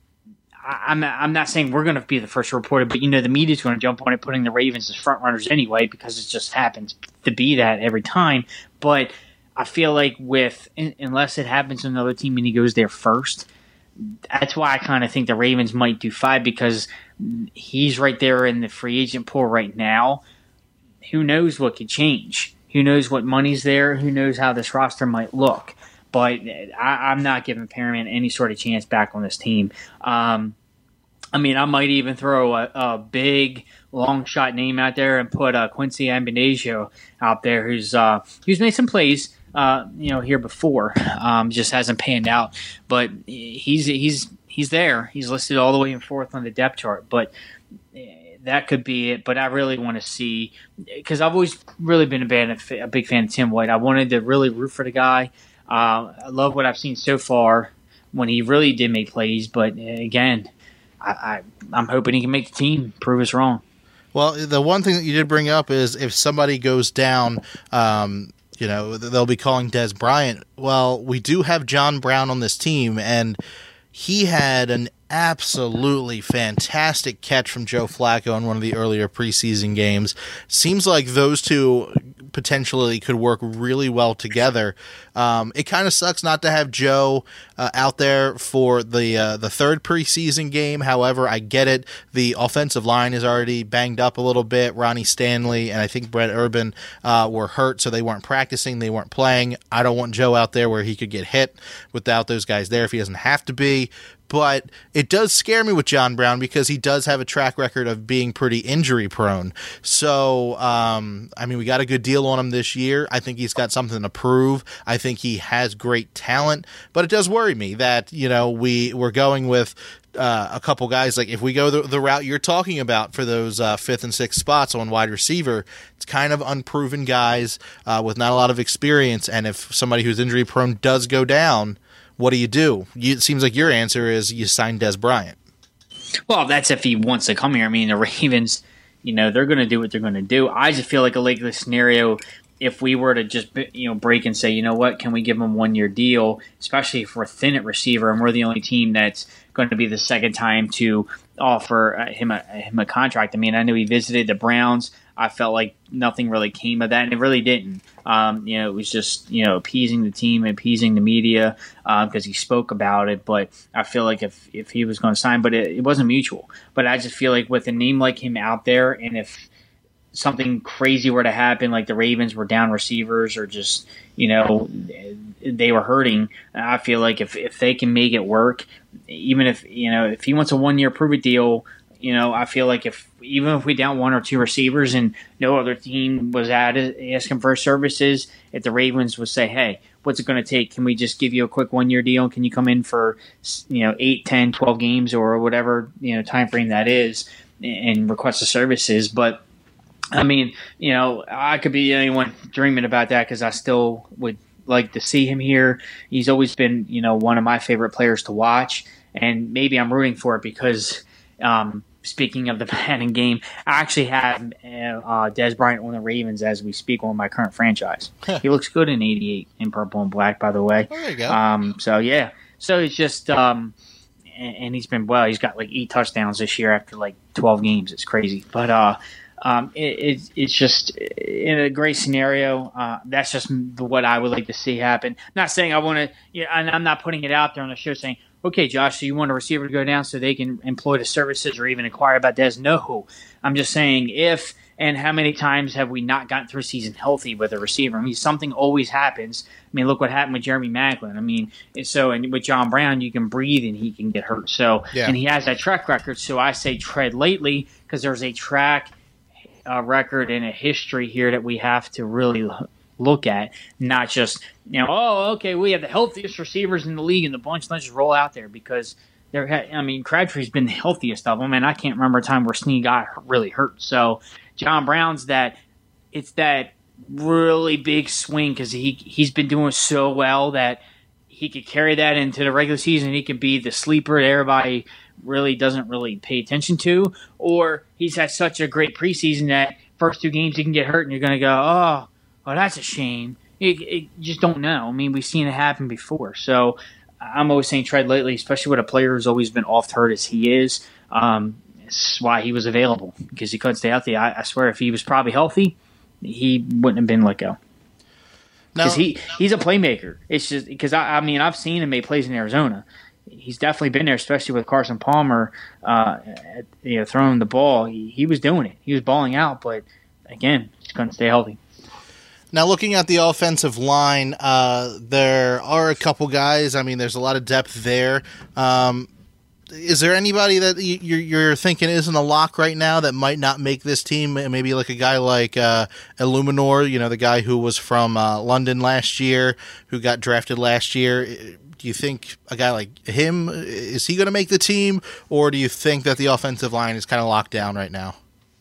Speaker 2: I'm not, I'm not saying we're going to be the first reported, but, you know, the media's going to jump on it, putting the Ravens as front runners anyway, because it just happens to be that every time. But I feel like with, unless it happens to another team and he goes there first, that's why I kind of think the Ravens might do five, because he's right there in the free agent pool right now. Who knows what could change? Who knows what money's there? Who knows how this roster might look? But I, I'm not giving Perriman any sort of chance back on this team. Um, I mean, I might even throw a, a big long shot name out there and put uh, Quincy Ambinazio out there, who's uh, who's made some plays, uh, you know, here before. Um, just hasn't panned out, but he's he's he's there. He's listed all the way in fourth on the depth chart, but that could be it. But I really want to see, because I've always really been a, bad, a big fan of Tim White. I wanted to really root for the guy. Uh, I love what I've seen so far when he really did make plays, but again, I, I, I'm hoping he can make the team, prove us wrong.
Speaker 1: Well, the one thing that you did bring up is if somebody goes down, um, you know, they'll be calling Dez Bryant. Well, we do have John Brown on this team, and he had an absolutely fantastic catch from Joe Flacco in one of the earlier preseason games. Seems like those two potentially could work really well together. Um, it kind of sucks not to have Joe uh, out there for the uh, the third preseason game. However, I get it. The offensive line is already banged up a little bit. Ronnie Stanley and I think Brett Urban uh, were hurt, so they weren't practicing. They weren't playing. I don't want Joe out there where he could get hit without those guys there if he doesn't have to be. But it does scare me with John Brown because he does have a track record of being pretty injury prone. So, um, I mean, we got a good deal on him this year. I think he's got something to prove. I think he has great talent, but it does worry me that, you know, we, we're going with uh, a couple guys. Like if we go the, the route you're talking about for those uh, fifth and sixth spots on wide receiver, it's kind of unproven guys uh, with not a lot of experience. And if somebody who's injury prone does go down, what do you do? You, it seems like your answer is you sign Des Bryant.
Speaker 2: Well, that's if he wants to come here. I mean, the Ravens, you know, they're going to do what they're going to do. I just feel like a likely scenario if we were to just, you know, break and say, you know what, can we give him a one-year deal, especially if we're thin at receiver and we're the only team that's going to be the second time to offer him a, him a contract. I mean, I know he visited the Browns. I felt like nothing really came of that, and it really didn't. Um, you know, it was just, you know, appeasing the team, appeasing the media because um, he spoke about it. But I feel like if, if he was going to sign, but it, it wasn't mutual. But I just feel like with a name like him out there, and if something crazy were to happen, like the Ravens were down receivers or just, you know, they were hurting, I feel like if, if they can make it work, even if, you know, if he wants a one-year prove-it deal, you know, I feel like if even if we down one or two receivers and no other team was at it, asking for services, if the Ravens would say, hey, what's it going to take? Can we just give you a quick one-year deal? Can you come in for, you know, eight, ten, twelve games or whatever, you know, time frame that is and request the services? But, I mean, you know, I could be anyone dreaming about that because I still would like to see him here. He's always been, you know, one of my favorite players to watch, and maybe I'm rooting for it because um, – speaking of the Madden game, I actually have uh, Des Bryant on the Ravens as we speak on my current franchise. He looks good in eighty-eight in purple and black, by the way.
Speaker 1: Oh, there you go.
Speaker 2: Um, so, yeah. So, it's just um, – and, and he's been – well, he's got like eight touchdowns this year after like twelve games. It's crazy. But uh, um, it, it, it's just in a great scenario. Uh, that's just what I would like to see happen. Not saying I want to you know, – and I'm not putting it out there on the show saying – okay, Josh, so you want a receiver to go down so they can employ the services or even inquire about Des? No. I'm just saying if and how many times have we not gotten through a season healthy with a receiver? I mean, something always happens. I mean, look what happened with Jeremy Maclin. I mean, so and with John Brown, you can breathe and he can get hurt. So
Speaker 1: yeah.
Speaker 2: And he has that track record. So I say tread lightly because there's a track uh, record and a history here that we have to really look at, not just, you know, oh, okay, we have the healthiest receivers in the league in the bunch. Let's just roll out there because they're, I mean, Crabtree's been the healthiest of them, and I can't remember a time where Snead got really hurt. So John Brown's that, it's that really big swing because he, he's been doing so well that he could carry that into the regular season. He could be the sleeper that everybody really doesn't really pay attention to, or he's had such a great preseason that first two games he can get hurt and you're going to go, oh, oh, that's a shame. You, you just don't know. I mean, we've seen it happen before. So I'm always saying tread lightly, especially with a player who's always been oft hurt as he is. Um, that's why he was available, because he couldn't stay healthy. I, I swear if he was probably healthy, he wouldn't have been let go. Because he, he's a playmaker. It's just because, I, I mean, I've seen him make plays in Arizona. He's definitely been there, especially with Carson Palmer uh, at, you know, throwing the ball. He, he was doing it. He was balling out, but, again, just couldn't stay healthy.
Speaker 1: Now, looking at the offensive line, uh, there are a couple guys. I mean, there's a lot of depth there. Um, is there anybody that you're, you're thinking isn't a lock right now that might not make this team? Maybe like a guy like uh, Illuminor, you know, the guy who was from uh, London last year, who got drafted last year. Do you think a guy like him, is he going to make the team, or do you think that the offensive line is kind of locked down right now?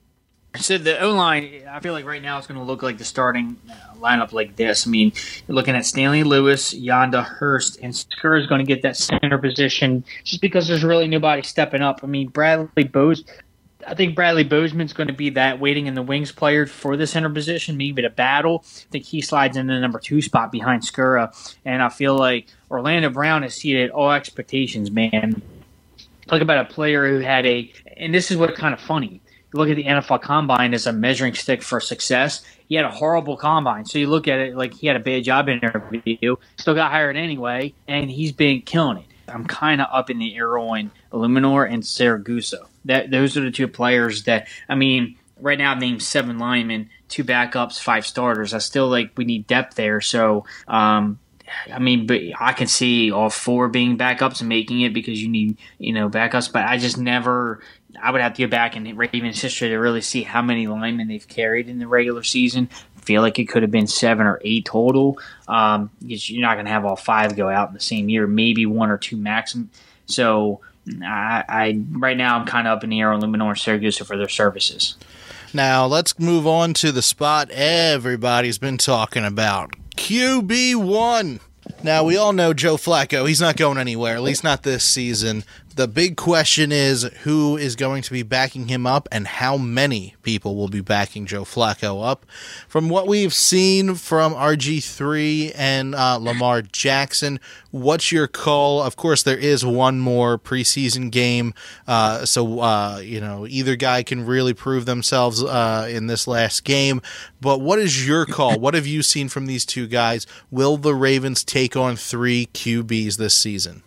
Speaker 2: So the O-line, I feel like right now it's going to look like the starting lineup like this. I mean, you're looking at Stanley Lewis, Yanda Hurst, and Skur is going to get that center position just because there's really nobody stepping up. I mean, Bradley Bose, I think Bradley Bozeman's going to be that waiting in the wings player for the center position, maybe to battle. I think he slides into the number two spot behind Skura, and I feel like Orlando Brown has exceeded all expectations, man. talk about a player who had a, and this is what kind of funny. You look at the N F L Combine as a measuring stick for success. He had a horrible combine. So you look at it like he had a bad job interview, still got hired anyway, and he's been killing it. I'm kind of up in the air on Illuminor and Saragusa. That Those are the two players that, I mean, right now I've named seven linemen, two backups, five starters. I still like we need depth there. So, um, I mean, but I can see all four being backups and making it because you need, you know, backups. But I just never – I would have to go back in Ravens history to really see how many linemen they've carried in the regular season. I feel like it could have been seven or eight total. Um, because you're not going to have all five go out in the same year, maybe one or two maximum. So I, I right now I'm kind of up in the air on Illuminor and Saragusa for their services.
Speaker 1: Now let's move on to the spot everybody's been talking about, Q B one. Now, we all know Joe Flacco. He's not going anywhere, at least not this season. The big question is who is going to be backing him up and how many people will be backing Joe Flacco up. From what we've seen from R G three and uh, Lamar Jackson, what's your call? Of course, there is one more preseason game, uh, so uh, you know either guy can really prove themselves uh, in this last game. But what is your call? What have you seen from these two guys? Will the Ravens take on three Q Bs this season?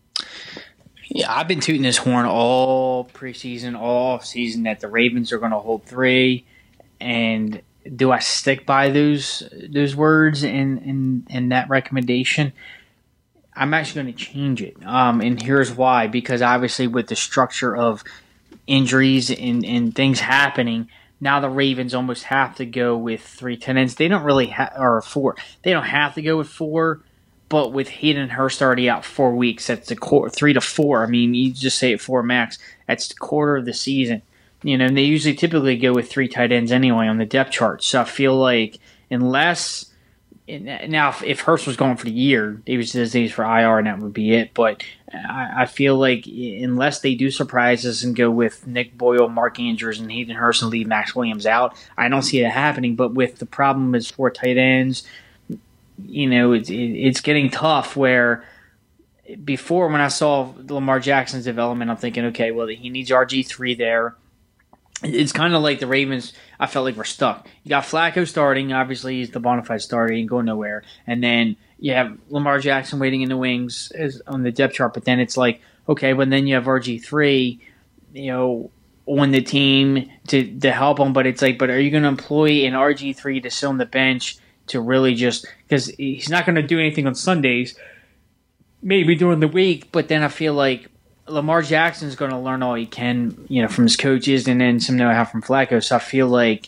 Speaker 2: Yeah, I've been tooting this horn all preseason, all offseason that the Ravens are going to hold three. And do I stick by those those words and, and, and that recommendation? I'm actually going to change it. Um, and here's why. Because obviously with the structure of injuries and, and things happening, now the Ravens almost have to go with three tight ends. They don't really have – or four. They don't have to go with four. But with Hayden Hurst already out four weeks, that's a quarter, three to four. I mean, you just say it four max. That's the quarter of the season. You know, and they usually typically go with three tight ends anyway on the depth chart. So I feel like unless now if, if Hurst was going for the year, he was designated for I R and that would be it. But I, I feel like unless they do surprise us and go with Nick Boyle, Mark Andrews, and Hayden Hurst and leave Max Williams out, I don't see it happening. But with the problem is four tight ends. You know, it's it's getting tough where before when I saw Lamar Jackson's development, I'm thinking, okay, well, he needs R G three there. It's kind of like the Ravens, I felt like we're stuck. You got Flacco starting. Obviously, he's the bona fide starter. He ain't going nowhere. And then you have Lamar Jackson waiting in the wings as, on the depth chart. But then it's like, okay, but then you have R G three, you know, on the team to, to help him. But it's like, but are you going to employ an R G three to sit on the bench to really just – because he's not going to do anything on Sundays, maybe during the week, but then I feel like Lamar Jackson's going to learn all he can, you know, from his coaches and then some know-how from Flacco. So I feel like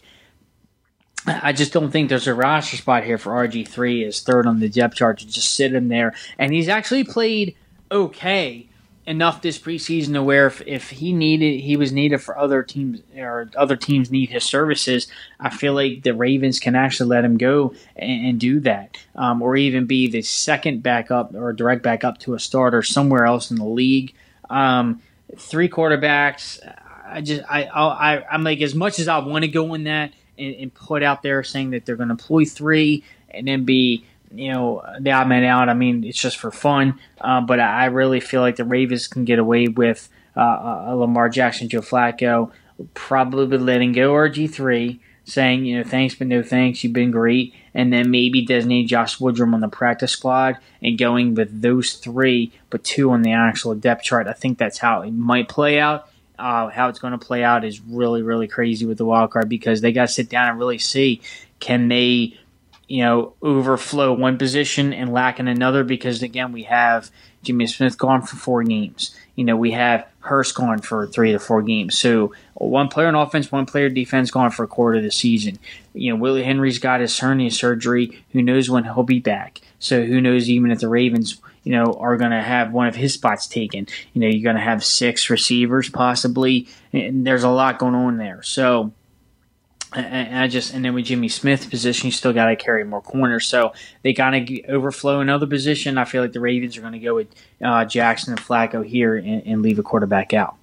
Speaker 2: I just don't think there's a roster spot here for R G three as third on the depth chart to just sit him there. And he's actually played okay enough this preseason to where if, if he needed, he was needed for other teams or other teams need his services, I feel like the Ravens can actually let him go and, and do that, um, or even be the second backup or direct backup to a starter somewhere else in the league. Um, three quarterbacks, I just I I I'm like as much as I want to go in that and, and put out there saying that they're going to employ three and then be. You know, the odd man out, I mean, it's just for fun. Um, but I really feel like the Ravens can get away with uh, a Lamar Jackson, Joe Flacco, probably letting go R G three, saying, you know, thanks but no thanks, you've been great. And then maybe designating Josh Woodrum on the practice squad and going with those three, but two on the actual depth chart. I think that's how it might play out. Uh, how it's going to play out is really, really crazy with the wild card because they got to sit down and really see can they – you know, overflow one position and lack in another because, again, we have Jimmy Smith gone for four games. You know, we have Hurst gone for three to four games. So one player on offense, one player defense gone for a quarter of the season. You know, Willie Henry's got his hernia surgery. Who knows when he'll be back? So who knows even if the Ravens, you know, are going to have one of his spots taken. You know, you're going to have six receivers possibly, and there's a lot going on there. So And I just and then with Jimmy Smith's position, you still got to carry more corners. So they got to overflow another position. I feel like the Ravens are going to go with uh, Jackson and Flacco here and, and leave a quarterback out.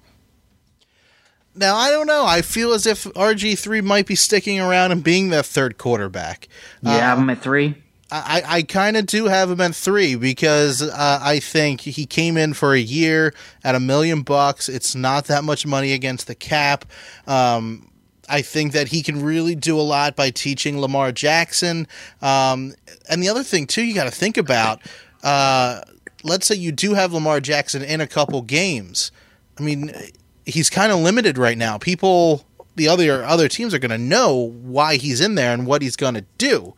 Speaker 1: Now, I don't know. I feel as if R G three might be sticking around and being the third quarterback.
Speaker 2: You uh, have him at three?
Speaker 1: I, I kind of do have him at three because uh, I think he came in for a year at a million bucks. It's not that much money against the cap. Um, I think that he can really do a lot by teaching Lamar Jackson. Um, and the other thing, too, you got to think about, uh, let's say you do have Lamar Jackson in a couple games. I mean, he's kind of limited right now. People... the other other teams are going to know why he's in there and what he's going to do.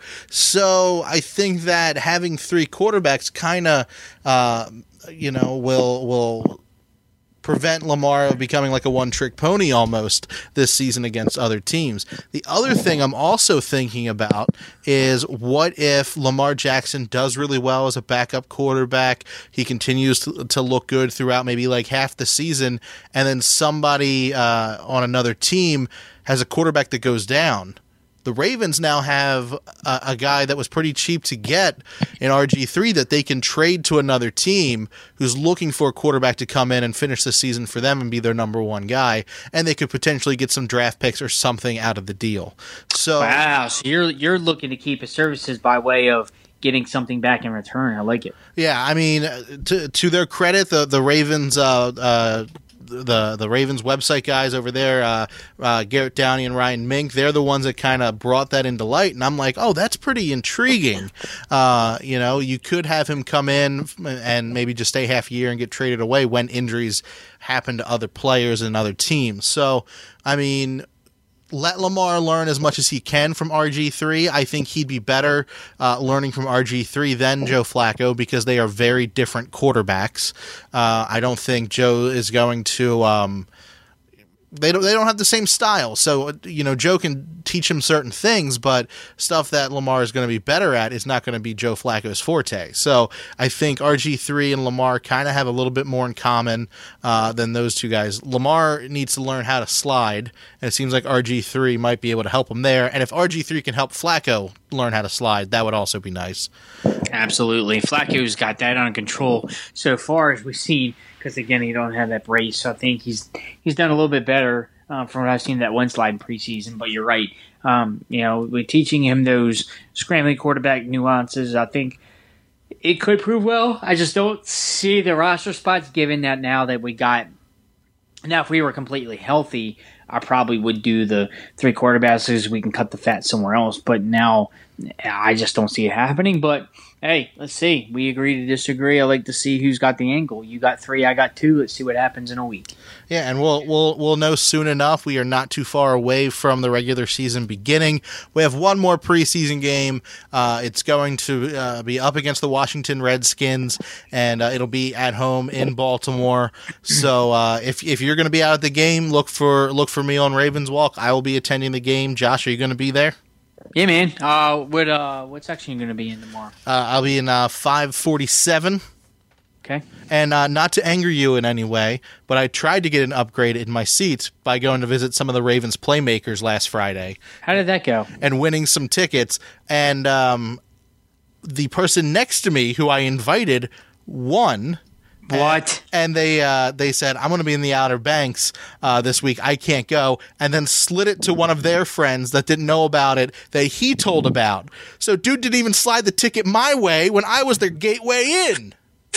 Speaker 1: So I think that having three quarterbacks kind of, uh, you know, will will prevent Lamar of becoming like a one-trick pony almost this season against other teams. The other thing I'm also thinking about is what if Lamar Jackson does really well as a backup quarterback, he continues to, to look good throughout maybe like half the season, and then somebody uh, on another team has a quarterback that goes down. The Ravens now have a, a guy that was pretty cheap to get in R G three that they can trade to another team who's looking for a quarterback to come in and finish the season for them and be their number one guy, and they could potentially get some draft picks or something out of the deal. So
Speaker 2: wow, so you're you're looking to keep his services by way of getting something back in return. I like it.
Speaker 1: Yeah, I mean, to to their credit, the the Ravens uh, uh, the the Ravens website guys over there, uh, uh, Garrett Downey and Ryan Mink, they're the ones that kind of brought that into light, and I'm like, oh, that's pretty intriguing. Uh, you know, you could have him come in and maybe just stay half a year and get traded away when injuries happen to other players and other teams. So, I mean, let Lamar learn as much as he can from R G three. I think he'd be better uh, learning from R G three than Joe Flacco because they are very different quarterbacks. Uh, I don't think Joe is going to um, they don't they don't have the same style. So, you know, Joe can teach him certain things, but stuff that Lamar is going to be better at is not going to be Joe Flacco's forte. So I think R G three and Lamar kind of have a little bit more in common uh, than those two guys. Lamar needs to learn how to slide, and it seems like R G three might be able to help him there. And if R G three can help Flacco learn how to slide, that would also be nice.
Speaker 2: Absolutely. Flacco's got that under control so far as we've seen, because, again, he don't have that brace. So I think he's he's done a little bit better uh, from what I've seen that one slide in preseason. But you're right. Um, you know, we're teaching him those scrambling quarterback nuances. I think it could prove well. I just don't see the roster spots given that now that we got – now if we were completely healthy, I probably would do the three quarterbacks because we can cut the fat somewhere else. But now I just don't see it happening. But – hey, let's see. We agree to disagree. I like to see who's got the angle. You got three, I got two. Let's see what happens in a week.
Speaker 1: Yeah, and we'll we'll we'll know soon enough. We are not too far away from the regular season beginning. We have one more preseason game. Uh, it's going to uh, be up against the Washington Redskins, and uh, it'll be at home in Baltimore. So uh, if if you're going to be out at the game, look for look for me on Ravens Walk. I will be attending the game. Josh, are you going to be there?
Speaker 2: Yeah, man. Uh, what uh, what section are you going to be in tomorrow?
Speaker 1: Uh, I'll be in uh, five forty-seven.
Speaker 2: Okay.
Speaker 1: And uh, not to anger you in any way, but I tried to get an upgrade in my seats by going to visit some of the Ravens playmakers last Friday.
Speaker 2: How did that go?
Speaker 1: And winning some tickets. And um, the person next to me who I invited won.
Speaker 2: What?
Speaker 1: And, and they uh, they said, I'm going to be in the Outer Banks uh, this week. I can't go. And then slid it to one of their friends that didn't know about it that he told about. So dude didn't even slide the ticket my way when I was their gateway in.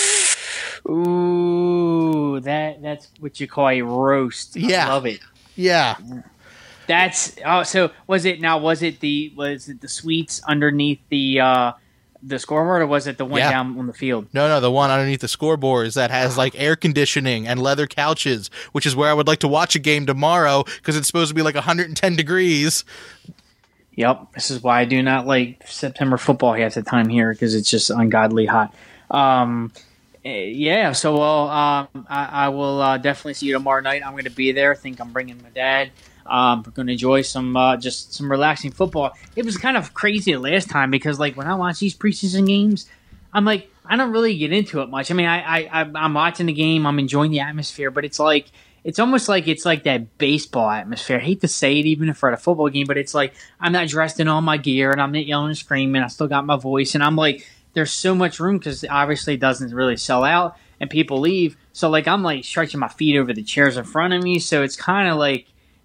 Speaker 2: Ooh, that that's what you call a roast.
Speaker 1: Yeah.
Speaker 2: I love it.
Speaker 1: Yeah.
Speaker 2: That's oh so was it now was it the was it the suites underneath the uh the scoreboard, or was it the one
Speaker 1: Yeah.
Speaker 2: down on the field?
Speaker 1: No, no, the one underneath the scoreboards that has like air conditioning and leather couches, which is where I would like to watch a game tomorrow because it's supposed to be like one hundred ten degrees.
Speaker 2: Yep, this is why I do not like September football half the time here because it's just ungodly hot. Um, eh, yeah, so well, um, I, I will uh, definitely see you tomorrow night. I'm going to be there. I think I'm bringing my dad. Um, we're going to enjoy some uh, just some relaxing football. It was kind of crazy the last time because, like, when I watch these preseason games, I'm like, I don't really get into it much. I mean, I, I, I I'm watching the game, I'm enjoying the atmosphere, but it's like it's almost like it's like that baseball atmosphere. I hate to say it, even if we're at a football game, but it's like I'm not dressed in all my gear and I'm not yelling and screaming. I still got my voice, and I'm like, there's so much room because obviously it doesn't really sell out and people leave. So like I'm like stretching my feet over the chairs in front of me, so it's kind of like.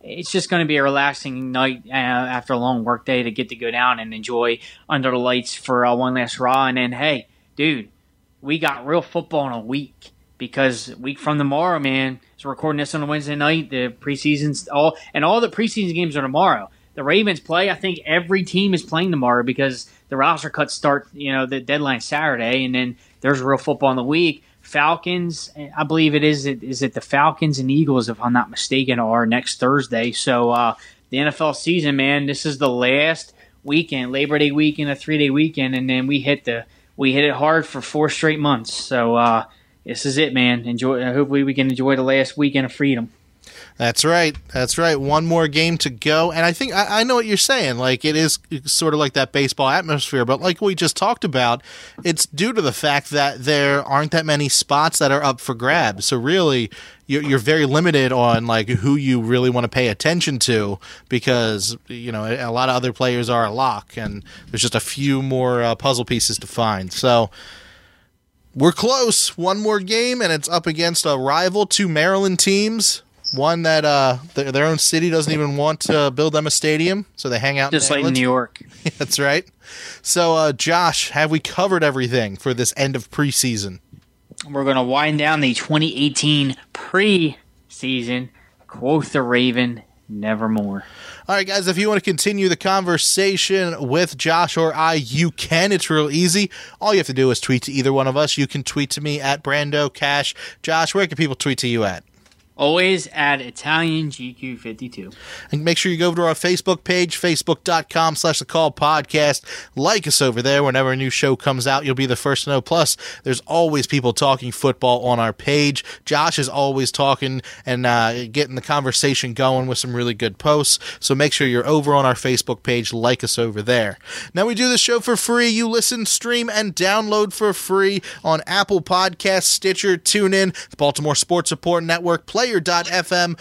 Speaker 2: it's just going to be a relaxing night uh, after a long work day to get to go down and enjoy under the lights for uh, one last raw. And then, hey, dude, we got real football in a week because a week from tomorrow, man, so we're recording this on a Wednesday night. The preseason's all and all the preseason games are tomorrow. The Ravens play. I think every team is playing tomorrow because the roster cuts start, you know, the deadline Saturday, and then there's real football in the week. Falcons, I believe it is. Is it the Falcons and Eagles, if I'm not mistaken, are next Thursday. So uh, the N F L season, man, this is the last weekend, Labor Day weekend, a three day weekend, and then we hit the we hit it hard for four straight months. So uh, this is it, man. Enjoy. Hopefully, we can enjoy the last weekend of freedom.
Speaker 1: That's right. That's right. One more game to go. And I think I, I know what you're saying. Like, it is sort of like that baseball atmosphere. But like we just talked about, it's due to the fact that there aren't that many spots that are up for grabs. So really, you're, you're very limited on like who you really want to pay attention to because, you know, a lot of other players are a lock. And there's just a few more uh, puzzle pieces to find. So we're close. One more game, and it's up against a rival, two Maryland teams. One that uh, th- their own city doesn't even want to build them a stadium, so they hang out
Speaker 2: just
Speaker 1: in
Speaker 2: like in New York.
Speaker 1: That's right. So, uh, Josh, have we covered everything for this end of preseason?
Speaker 2: We're going to wind down the twenty eighteen preseason. Quoth the Raven, nevermore.
Speaker 1: All right, guys, if you want to continue the conversation with Josh or I, you can. It's real easy. All you have to do is tweet to either one of us. You can tweet to me at Brando Cash. Josh, where can people tweet to you at?
Speaker 2: Always at Italian G Q fifty-two.
Speaker 1: And make sure you go over to our Facebook page, facebook.com slash the call podcast. Like us over there. Whenever a new show comes out, you'll be the first to know. Plus, there's always people talking football on our page. Josh is always talking and uh, getting the conversation going with some really good posts. So make sure you're over on our Facebook page. Like us over there. Now, we do this show for free. You listen, stream, and download for free on Apple Podcasts, Stitcher, TuneIn, the Baltimore Sports Support Network, Player dot f m,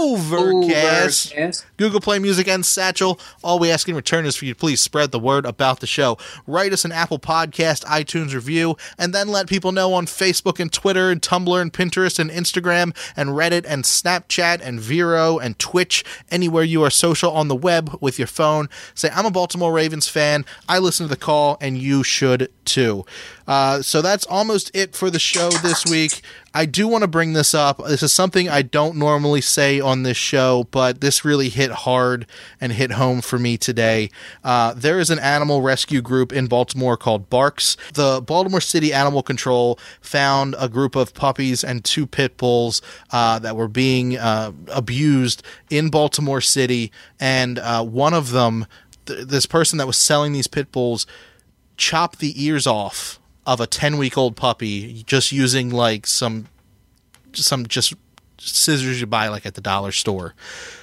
Speaker 1: Overcast, Overcast, Google Play Music, and Satchel. All we ask in return is for you to please spread the word about the show. Write us an Apple Podcast, iTunes review, and then let people know on Facebook and Twitter and Tumblr and Pinterest and Instagram and Reddit and Snapchat and Vero and Twitch, anywhere you are social on the web with your phone. Say, I'm a Baltimore Ravens fan. I listen to the call, and you should too. Uh, so that's almost it for the show this week. I do want to bring this up. This is something I don't normally say on this show, but this really hit hard and hit home for me today. Uh, there is an animal rescue group in Baltimore called Barks. The Baltimore City Animal Control found a group of puppies and two pit bulls uh, that were being uh, abused in Baltimore City, and uh, one of them, th- this person that was selling these pit bulls, chopped the ears off of a ten-week-old puppy just using like some some just scissors you buy like at the dollar store.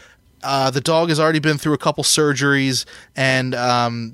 Speaker 1: Uh, the dog has already been through a couple surgeries, and um,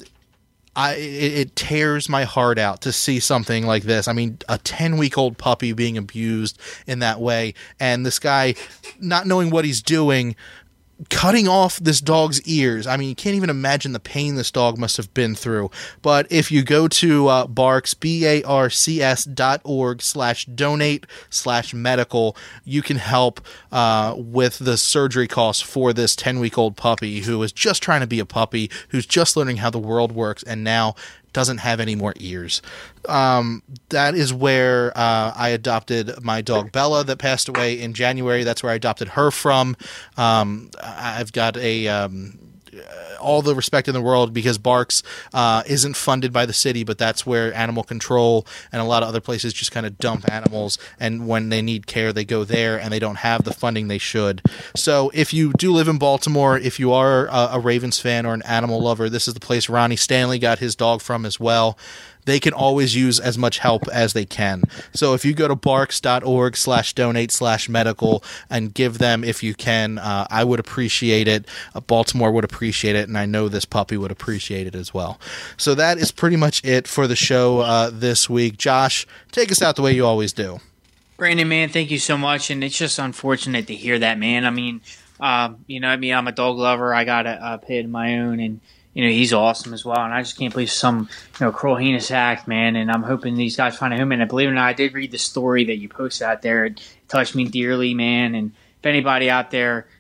Speaker 1: I it, it tears my heart out to see something like this. I mean, a ten-week-old puppy being abused in that way, and this guy not knowing what he's doing, cutting off this dog's ears. I mean, you can't even imagine the pain this dog must have been through. But if you go to uh, Barks, B A R C S dot org slash donate slash medical, you can help uh, with the surgery costs for this ten-week-old puppy who is just trying to be a puppy, who's just learning how the world works, and now doesn't have any more ears. Um, that is where uh, I adopted my dog Bella that passed away in January. That's where I adopted her from. Um, I've got a um, all the respect in the world because Barks uh, isn't funded by the city, but that's where animal control and a lot of other places just kind of dump animals, and when they need care, they go there, and they don't have the funding they should. So if you do live in Baltimore, if you are a, a Ravens fan or an animal lover, this is the place Ronnie Stanley got his dog from as well. They can always use as much help as they can. So if you go to barks.org slash donate slash medical and give them if you can, uh, I would appreciate it. Uh, Baltimore would appreciate it, and I know this puppy would appreciate it as well. So that is pretty much it for the show uh, this week. Josh, take us out the way you always do.
Speaker 2: Brandon, man, thank you so much, and it's just unfortunate to hear that, man. I mean, um, you know, I mean, I'm a dog lover. I got a, a pit of my own, and you know, he's awesome as well, and I just can't believe some, you know, cruel, heinous act, man, and I'm hoping these guys find a home, and believe it or not, I did read the story that you posted out there. It touched me dearly, man, and if anybody out there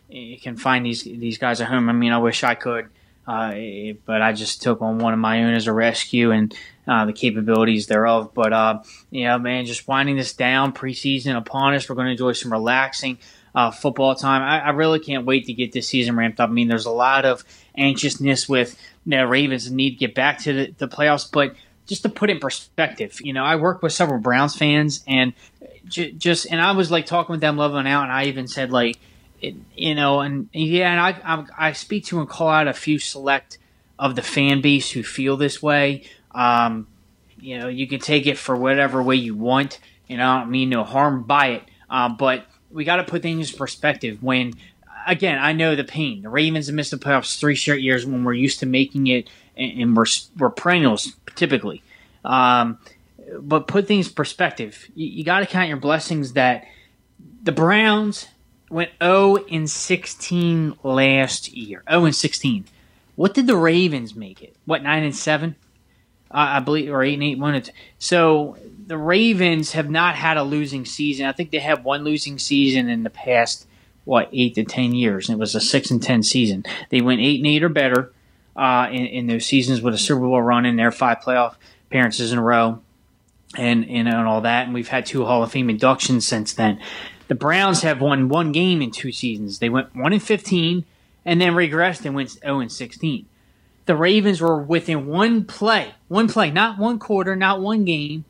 Speaker 2: you can find these these guys at home. I mean, I wish I could, uh, but I just took on one of my own as a rescue and uh, the capabilities thereof. But, uh, you know, man, just winding this down, preseason upon us. We're going to enjoy some relaxing uh, football time. I, I really can't wait to get this season ramped up. I mean, there's a lot of anxiousness with the you know, Ravens need to get back to the, the playoffs, but just to put it in perspective, you know, I work with several Browns fans, and j- just and I was like talking with them, leveling out, and I even said like, it, you know, and yeah, and I, I I speak to and call out a few select of the fan base who feel this way. Um, you know, you can take it for whatever way you want, and I don't mean no harm by it, uh, but we got to put things in perspective. When again, I know the pain. The Ravens have missed the playoffs three straight years when we're used to making it, and, and we're we're perennials typically. Um, but put things in perspective. You, you got to count your blessings that the Browns went oh and sixteen last year. oh and sixteen. What did the Ravens make it? What, nine and seven? Uh, I believe, or eight and eight. One. So the Ravens have not had a losing season. I think they had one losing season in the past, what, eight to ten years. And it was a six and ten season. They went eight and eight or better uh, in, in those seasons with a Super Bowl run in their five playoff appearances in a row, and, and and all that. And we've had two Hall of Fame inductions since then. The Browns have won one game in two seasons. They went one and fifteen, and then regressed and went oh and sixteen. The Ravens were within one play, one play, not one quarter, not one game,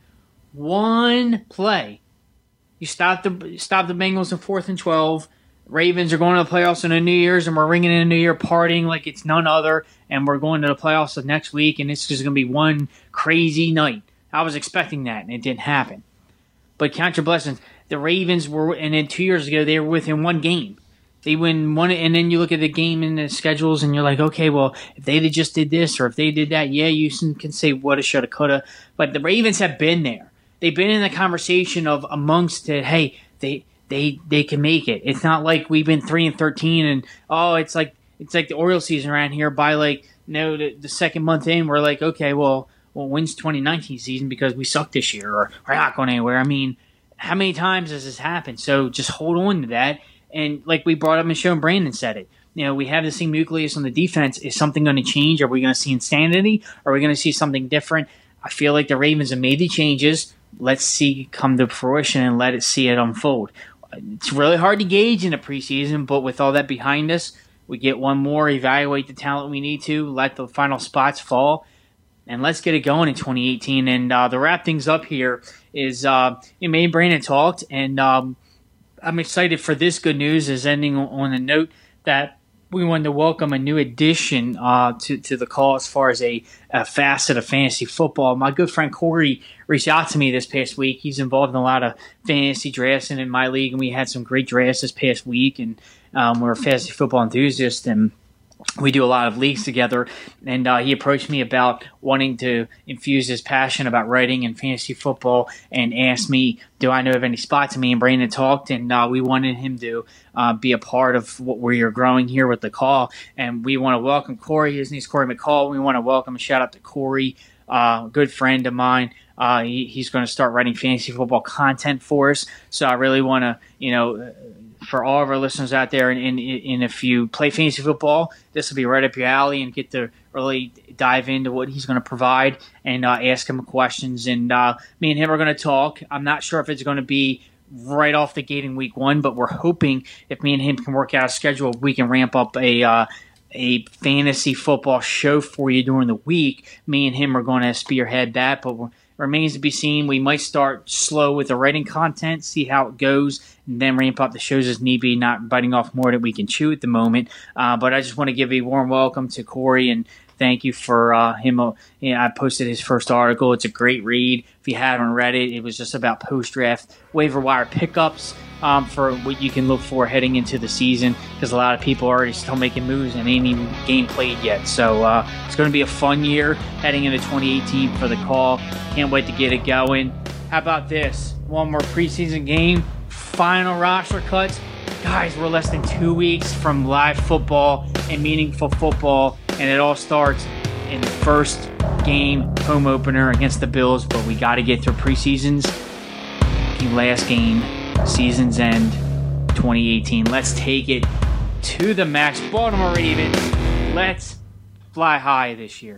Speaker 2: one play. You stop the stop the Bengals in fourth and twelve. Ravens are going to the playoffs in the New Year's, and we're ringing in the New Year partying like it's none other, and we're going to the playoffs the next week, and it's just going to be one crazy night. I was expecting that, and it didn't happen. But count your blessings. The Ravens were, and then two years ago, they were within one game. They win one, and then you look at the game and the schedules, and you're like, okay, well, if they just did this or if they did that, yeah, you can say woulda, shoulda, coulda. But the Ravens have been there. They've been in the conversation of amongst it. Hey, they they they can make it. It's not like we've been three and thirteen, and oh, it's like it's like the Orioles season around here. By like you know the, the second month in, we're like, okay, well, well, when's twenty nineteen season because we suck this year or we're not going anywhere. I mean, how many times has this happened? So just hold on to that. And like we brought up in the show, and Brandon said it. You know, we have the same nucleus on the defense. Is something going to change? Are we going to see insanity? Are we going to see something different? I feel like the Ravens have made the changes. Let's see come to fruition and let it see it unfold. It's really hard to gauge in the preseason, but with all that behind us, we get one more, evaluate the talent we need to, let the final spots fall, and let's get it going in twenty eighteen. And uh, to wrap things up here is, uh, you know, me and Brandon talked, and um, I'm excited for this good news is ending on a note that we wanted to welcome a new addition uh, to, to the call as far as a, a facet of fantasy football. My good friend Corey reached out to me this past week. He's involved in a lot of fantasy drafts and in my league, and we had some great drafts this past week, and um, we're fantasy football enthusiasts, and we do a lot of leagues together, and uh, he approached me about wanting to infuse his passion about writing and fantasy football and asked me, do I know of any spots? And me and Brandon talked, and uh, we wanted him to uh, be a part of what we are growing here with the call. And we want to welcome Corey. His name's Corey McCall. We want to welcome a shout out to Corey, uh, a good friend of mine. Uh, he, he's going to start writing fantasy football content for us. So I really want to, you know, for all of our listeners out there, and, and, and if you play fantasy football, this will be right up your alley and get to really dive into what he's going to provide and uh, ask him questions. And uh, me and him are going to talk. I'm not sure if it's going to be right off the gate in week one, but we're hoping if me and him can work out a schedule, we can ramp up a uh, a fantasy football show for you during the week. Me and him are going to spearhead that, but we're remains to be seen. We might start slow with the writing content, see how it goes, and then ramp up the shows as need be, not biting off more than we can chew at the moment. Uh, but I just want to give a warm welcome to Corey and thank you for uh, him. Uh, you know, I posted his first article. It's a great read. If you haven't read it, it was just about post-draft waiver wire pickups um, for what you can look for heading into the season, because a lot of people are already still making moves and ain't even game played yet. So uh, it's going to be a fun year heading into twenty eighteen for the call. Can't wait to get it going. How about this? One more preseason game, final roster cuts. Guys, we're less than two weeks from live football and meaningful football, and it all starts in the first game, home opener against the Bills, but we got to get through preseasons. The last game, season's end, twenty eighteen. Let's take it
Speaker 5: to the max. Baltimore Ravens, let's fly high this year.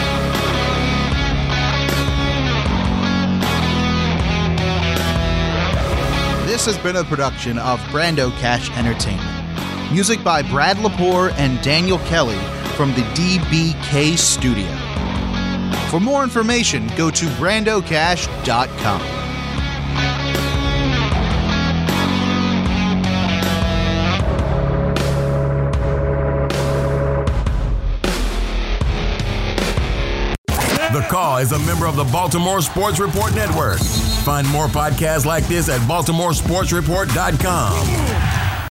Speaker 1: This has been a production of Brando Cash Entertainment. Music by Brad Lepore and Daniel Kelly from the D B K Studio. For more information, go to brando cash dot com.
Speaker 6: The Call is a member of the Baltimore Sports Report Network. Find more podcasts like this at baltimore sports report dot com.